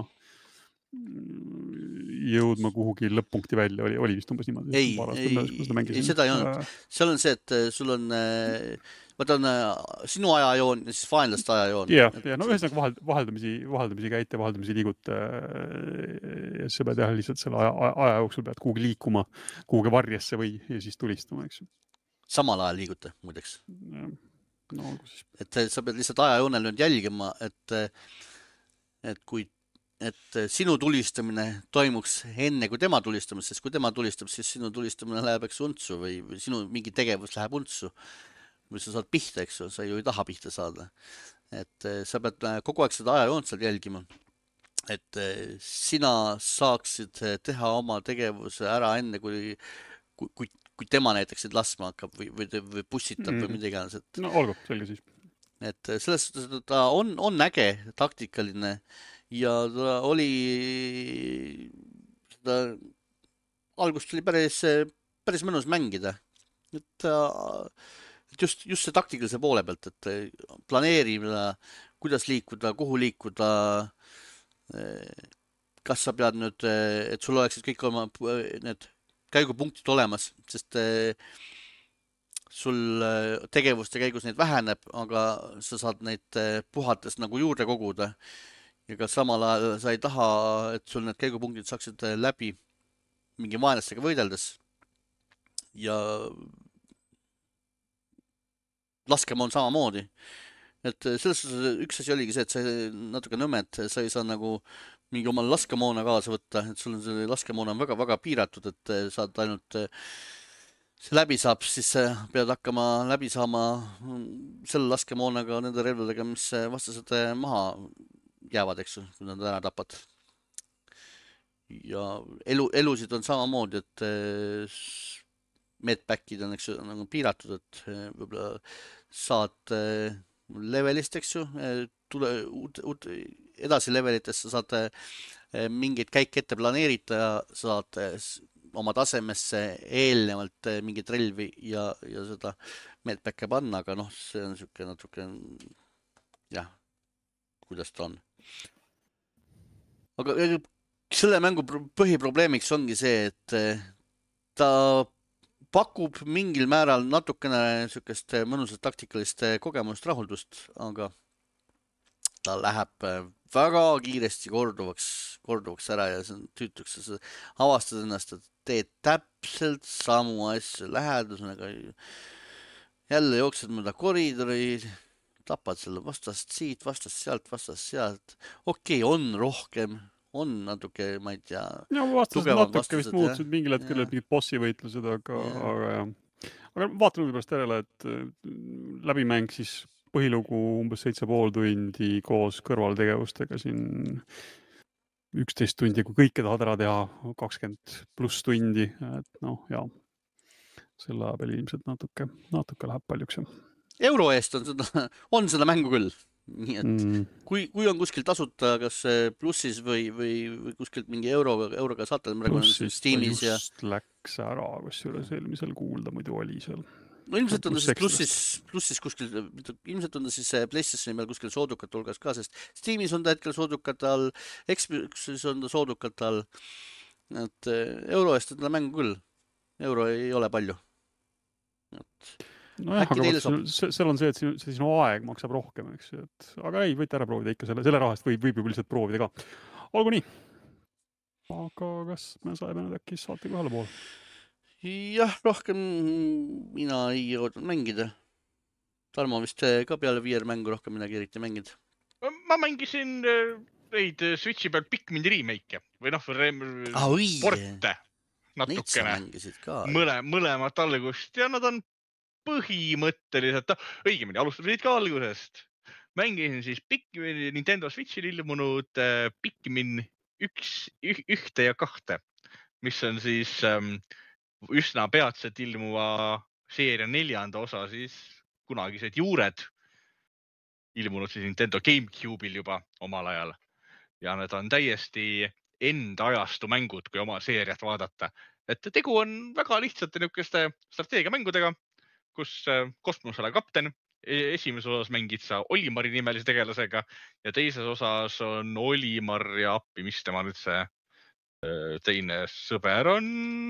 jõudma kuhugi lõpp-punkti välja, oli, oli vist umbes niimoodi. Ei, ei, ei, seda ei olnud. Seal on see, et sul on... Vaata on sinu ajajoon ja siis vaenlaste ajajoon. Jah, ja, no ühesõnaga vahel, vaheldamisi, vaheldamisi käite, vaheldamisi liigute ja sa pead jah lihtsalt selle aja, aja jooksul pead kuhugi liikuma, kuhugi varjesse või ja siis tulistama, eks. Samal ajal liigute, muideks. No, siis... Et sa pead lihtsalt ajajoonel nüüd jälgima, et, et kui et sinu tulistamine toimuks enne kui tema tulistamist, sest kui tema tulistab, siis sinu tulistamine läheb eks untsu või, või sinu mingi tegevus läheb untsu. Või sa saad pihta, eks ju, sa ju ei taha pihta saada. Et sa pead kogu aeg seda ajajoont seal jälgima. Et sina saaksid teha oma tegevuse ära enne, kui, kui, kui tema näiteks laskma hakkab või, või, või bussitab mm. või midagi. Et, no olgu, selge siis. Et selles suhtes ta on, on äge, taktikaline ja ta oli seda algust oli päris, päris mõnus mängida. Et ta et just, just see taktikalise poole pealt, et planeerimine, kuidas liikuda, kuhu liikuda, kas sa pead nüüd, et sul oleksid kõik oma need käigupunktid olemas, sest sul tegevuste käigus neid väheneb, aga sa saad neid puhates nagu juurde koguda. Ja ka samal ajal sa ei taha, et sul need käigupunktid saaksid läbi mingi vaenlastega võideldes. Ja laskemoon samamoodi. Et selles üks asi oligi see, et see natuke nõme, et sa ei saa nagu mingi omal laskemoona kaasa võtta, et sul on see laskemoon on väga-väga piiratud, et saad ainult see läbi saab, siis pead hakkama läbi saama selle laskemoonaga, nende relvadega, mis vastased maha jäävad, eks ju, kui nad ära tapad. Ja elu, elusid on samamoodi, et medbackid on, eks ju, nagu piiratud, et võib-olla saad levelist, eks ju, tule, uut, uut, edasi levelitest sa saad mingeid käike ette planeerida ja saad oma tasemesse eelnevalt mingit relvi ja, ja seda medbacke panna, aga noh, see on siuke natuke, jah, kuidas ta on. Aga selle mängu põhiprobleemiks ongi see, et ta pakub mingil määral natukene siukest mõnusat taktikalist kogemust, rahuldust, aga ta läheb väga kiiresti korduvaks, korduvaks ära ja see on tüütuks, sa avastad ennast, et teed täpselt samu asju, lähed, jälle jooksed mööda koridori, tapad selle vastast siit, vastast sealt, vastast sealt. Okei, okay, on rohkem, on natuke, ma ei tea. Ja vastased natuke vist muutusid mingil hetkel, et mingid bossi võitlused, aga, aga jah. Aga vaatan nüüd pärast järele, et läbimäng siis põhilugu umbes seitse pool tundi koos kõrvaltegevustega siin üksteist tundi, kui kõike tahad ära teha, kakskümmend pluss tundi, et noh, jah, selle aja peal ilmselt natuke, natuke läheb paljuks. Euro eest on seda, on seda mängu küll. Nii et mm. kui, kui on kuskil tasuta, kas plussis või, või, või kuskilt mingi euro, euroga saate plussis Steamis ta just ja... läks ära, kus juures eelmisel kuulda muidu oli seal. No ilmselt on ta siis plussis, plussis kuskil, ilmselt on ta siis PlayStationi peal kuskil soodukate hulgas ka, sest Steamis on ta hetkel soodukate all, Xboxis on ta soodukate all, et euro eest on ta mängu küll, euro ei ole palju. Et... No jah, aga võt, seal on see, et see sinu aeg maksab rohkem, eks, et, aga ei, võite ära proovida ikka selle, selle rahast võib, võib ju lihtsalt proovida ka. Olgu nii. Aga kas me saime nüüd äkki saate kohale pool? Jah, rohkem mina ei jõudnud mängida. Tarmo vist ka peale viier mängu rohkem midagi eriti mängida. Ma mängisin neid Switchi peal Pikmini remake või noh, ah, sporte natukene. Mõle, mõlemat algust ja nad on põhimõtteliselt, õigemini alustasid ka algusest. Mängisin siis Pikmini, Nintendo Switchil ilmunud Pikmin üks, ühte ja kahte, mis on siis ähm, üsna peatselt ilmuva seeria neljanda osa siis kunagised juured ilmunud siis Nintendo GameCube'il juba omal ajal. Ja need on täiesti enda ajastu mängud, kui oma seeriat vaadata. Et tegu on väga lihtsate niisuguste strateegiamängudega, kus kosmosele kapten, esimeses osas mängid sa Olimari nimelise tegelasega ja teises osas on Olimar ja appi, mis tema nüüd see teine sõber on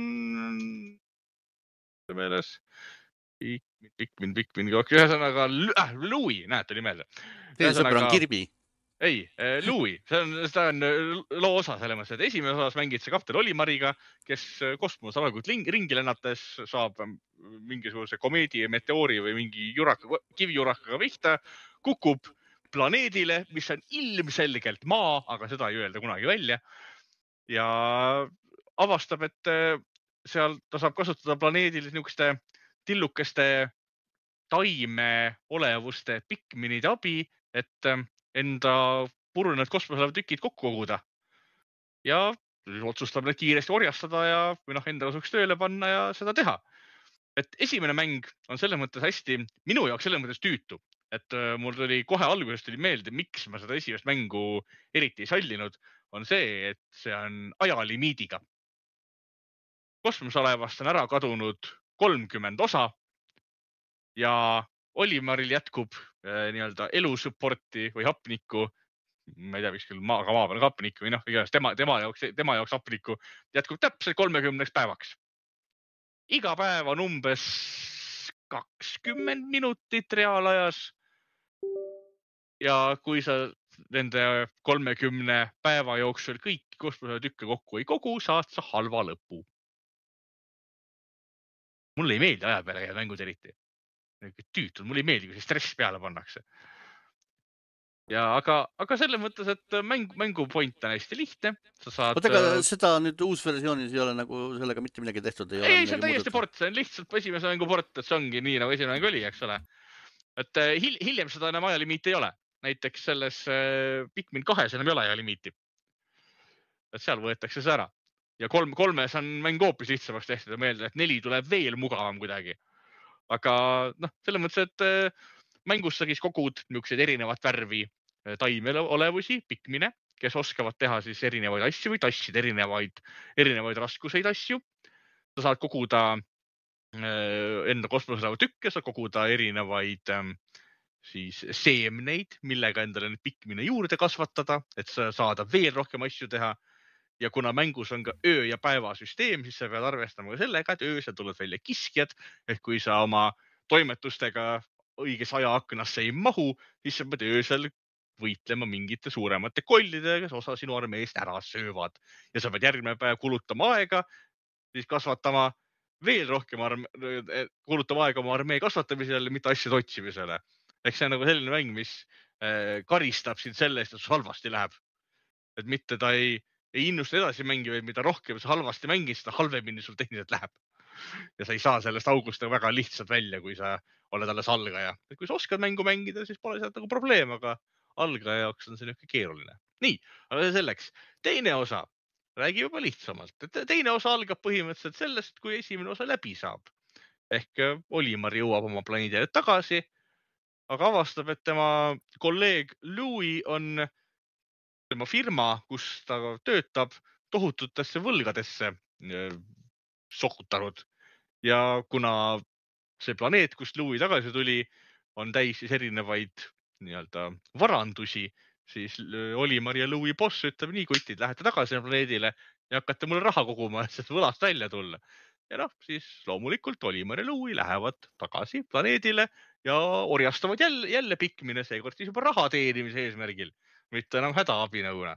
meeles. Pikmin, Pikmin, Pikmin, ühesõnaga äh, Louis, näed, oli meelde. Teine sõber on Kirby. Ei, Louis, see on, see on loo osa selles mõttes, et esimeses osas mängid see kapten Olimariga, kes kosmosalagut ringi lennates saab mingisuguse komeedi, meteoori või mingi juraka, kivjurakaga vihta, kukub planeedile, mis on ilmselgelt maa, aga seda ei öelda kunagi välja. Ja avastab, et seal ta saab kasutada planeedil niisuguste tillukeste taime olevuste Pikminide abi, et enda purunenud kosmosele tükid kokku koguda. Ja otsustab need kiiresti orjastada ja või noh, enda kasuks tööle panna ja seda teha. Et esimene mäng on selles mõttes hästi, minu jaoks selles mõttes tüütu. Et mul tuli kohe algusest tuli meelde, miks ma seda esimest mängu eriti ei sallinud, on see, et see on ajalimiidiga. Kosmosalevast on ära kadunud kolmkümmend osa ja Olimaril jätkub äh, nii-öelda elu supporti või hapnikku, ma ei tea, miks küll maaga maa peal hapnikku või noh, igast tema, tema jaoks, tema jaoks hapnikku jätkub täpselt kolmekümneks päevaks. Iga päev on umbes kakskümmend minutit reaalajas. Ja kui sa nende kolmekümne päeva jooksul kõik kosmose tükke kokku ei kogu, saad sa halva lõpu. Mulle ei meeldi aja peale käia mängud eriti. Tüütud, mulle ei meeldi, kui see stress peale pannakse. Ja aga, aga selle mõttes, et mäng, mängu point on hästi lihtne. Sa saad... Oot, aga seda nüüd uus versioonis ei ole nagu sellega mitte midagi tehtud? Ei, ei, see on täiesti port, see on lihtsalt esimese mängu port, et see ongi nii, nagu esimene mäng oli, eks ole. Et hiljem seda enam ajalimiiti ei ole. Näiteks selles Pikmin kahes enam ei ole ajalimiiti. Et seal võetakse see ära. Ja kolm, kolmes on mäng hoopis lihtsamaks tehtud ja meelde, et neli tuleb veel mugavam kuidagi. Aga noh, selle mõttes, et mängus sa siis kogud niisugused erinevat värvi taimele olevusi, pikmine, kes oskavad teha siis erinevaid asju või tassida erinevaid, erinevaid raskuseid asju. Sa saad koguda enda kosmoselava tükke, sa koguda erinevaid siis seemneid, millega endale pikmine juurde kasvatada, et sa saada veel rohkem asju teha. Ja kuna mängus on ka öö- ja päevasüsteem, siis sa pead arvestama ka sellega, et öösel tulevad välja kiskjad, et kui sa oma toimetustega õiges ajaaknasse ei mahu, siis sa pead öösel võitlema mingite suuremate kollidega, kes osa sinu armeest ära söövad. Ja sa pead järgmine päev kulutama aega, siis kasvatama veel rohkem arme, kulutama aega oma armee kasvatamisele, mitte asjade otsimisele. Ehk see on nagu selline mäng, mis karistab sind selle eest, et sul halvasti läheb. Et mitte ta ei ei innusta edasi mängi, vaid mida rohkem sa halvasti mängid, seda halvemini sul tehniliselt läheb. Ja sa ei saa sellest august väga lihtsalt välja, kui sa oled alles algaja. Et kui sa oskad mängu mängida, siis pole sealt nagu probleem, aga algaja jaoks on see niisugune keeruline. Nii, aga selleks. Teine osa räägi juba lihtsamalt. Teine osa algab põhimõtteliselt sellest, kui esimene osa läbi saab. Ehk Olimar jõuab oma planeedile tagasi, aga avastab, et tema kolleeg Louis on tema firma, kus ta töötab, tohututesse võlgadesse sokutanud. Ja kuna see planeet, kust Louis tagasi tuli, on täis siis erinevaid nii-öelda varandusi, siis Olimar ja Louis boss ütleb, nii kutid, lähete tagasi planeedile ja hakkate mulle raha koguma, et sellest võlast välja tulla. Ja noh, siis loomulikult Olimar ja Louis lähevad tagasi planeedile ja orjastavad jälle, jälle pikmine, seekord siis juba raha teenimise eesmärgil. Mitte enam hädaabinõuna.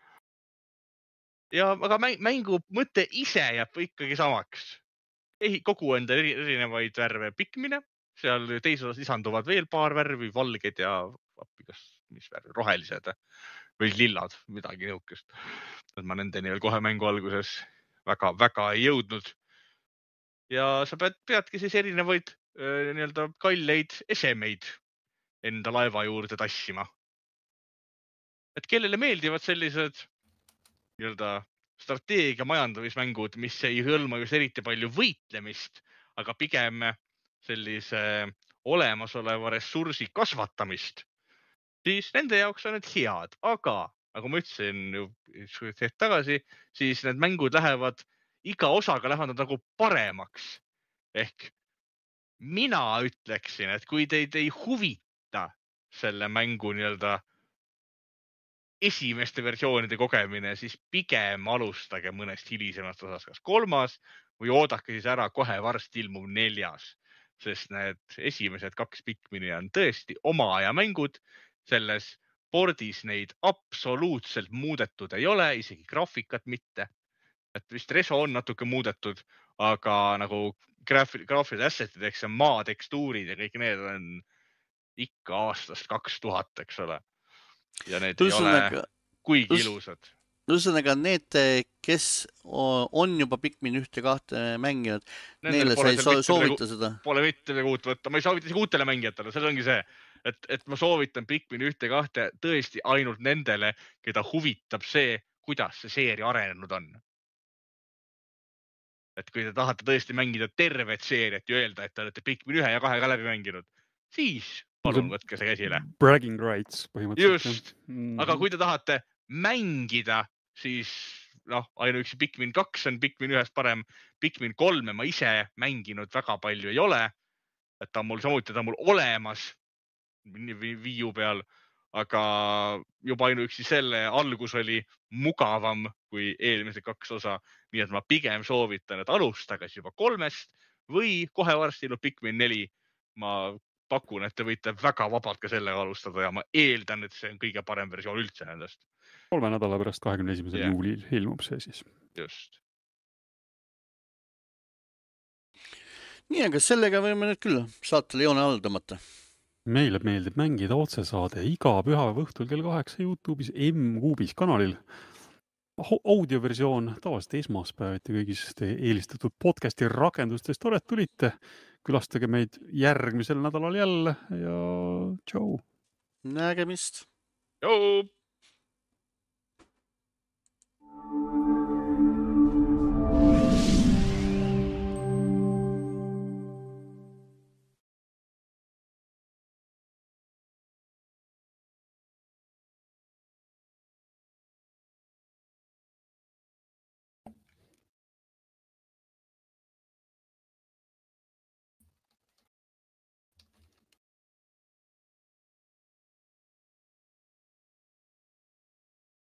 Ja aga mängu mõte ise jääb ikkagi samaks. Kogu enda erinevaid värve pikmine. Seal teises osas lisanduvad veel paar värvi, valged ja kas, mis värvi, rohelised või lillad, midagi niisugust. Et ma nendeni veel kohe mängu alguses väga, väga ei jõudnud. Ja sa pead, peadki siis erinevaid nii-öelda kalleid esemeid enda laeva juurde tassima. Et kellele meeldivad sellised nii-öelda strateegia majandamismängud, mis ei hõlma just eriti palju võitlemist, aga pigem sellise olemasoleva ressursi kasvatamist, siis nende jaoks on need head. Aga, nagu ma ütlesin ju hetk tagasi, siis need mängud lähevad, iga osaga lähevad nagu paremaks. Ehk mina ütleksin, et kui teid ei huvita selle mängu nii-öelda esimeste versioonide kogemine, siis pigem alustage mõnest hilisemast osas, kas kolmas või oodake siis ära kohe varsti ilmub neljas, sest need esimesed kaks Pikmini on tõesti oma aja mängud. Selles pordis neid absoluutselt muudetud ei ole, isegi graafikat mitte. Et vist reso on natuke muudetud, aga nagu graafilised assetid, eks see maa tekstuurid ja kõik need on ikka aastast kaks tuhat, eks ole. Ja need ei ole kuigi ilusad. Ühesõnaga, need, kes on juba Pikmin ühte kahte mänginud, neile sa ei soovita seda? Pole mitte midagi uut võtta. Ma ei soovita isegi uutele mängijatele. See ongi see, et, et ma soovitan Pikmin ühte kahte tõesti ainult nendele, keda huvitab see, kuidas see seeria arenenud on. Et kui te tahate tõesti mängida tervet seeriat ja öelda, et te olete Pikmin ühe ja kahe ka läbi mänginud, siis palun võtke see käsile. Bragging rights põhimõtteliselt. Just. Aga kui te tahate mängida, siis noh, ainuüksi Pikmin kaks on Pikmin ühest parem. Pikmin kolme ma ise mänginud väga palju ei ole. et ta on mul samuti, ta on mul olemas Wii U peal, aga juba ainuüksi selle algus oli mugavam kui eelmised kaks osa. Nii et ma pigem soovitan, et alustage juba kolmest või kohe varsti tuleb Pikmin neli. Ma pakun, et te võite väga vabalt ka sellega alustada ja ma eeldan, et see on kõige parem versioon üldse nendest. Kolme nädala pärast kahekümne esimesel yeah. juulil ilmub see siis. Just. Nii, aga sellega võime nüüd küll saatele joone all tõmmata. Meile meeldib mängida otsesaade iga pühapäeva õhtul kell kaheksa YouTube'is M-Kuubis kanalil. Audioversioon tavaliselt esmaspäevati kõigis eelistatud podcasti rakendustes. Tore, et tulite. Külastage meid järgmisel nädalal jälle ja tšau. Nägemist. Tšau.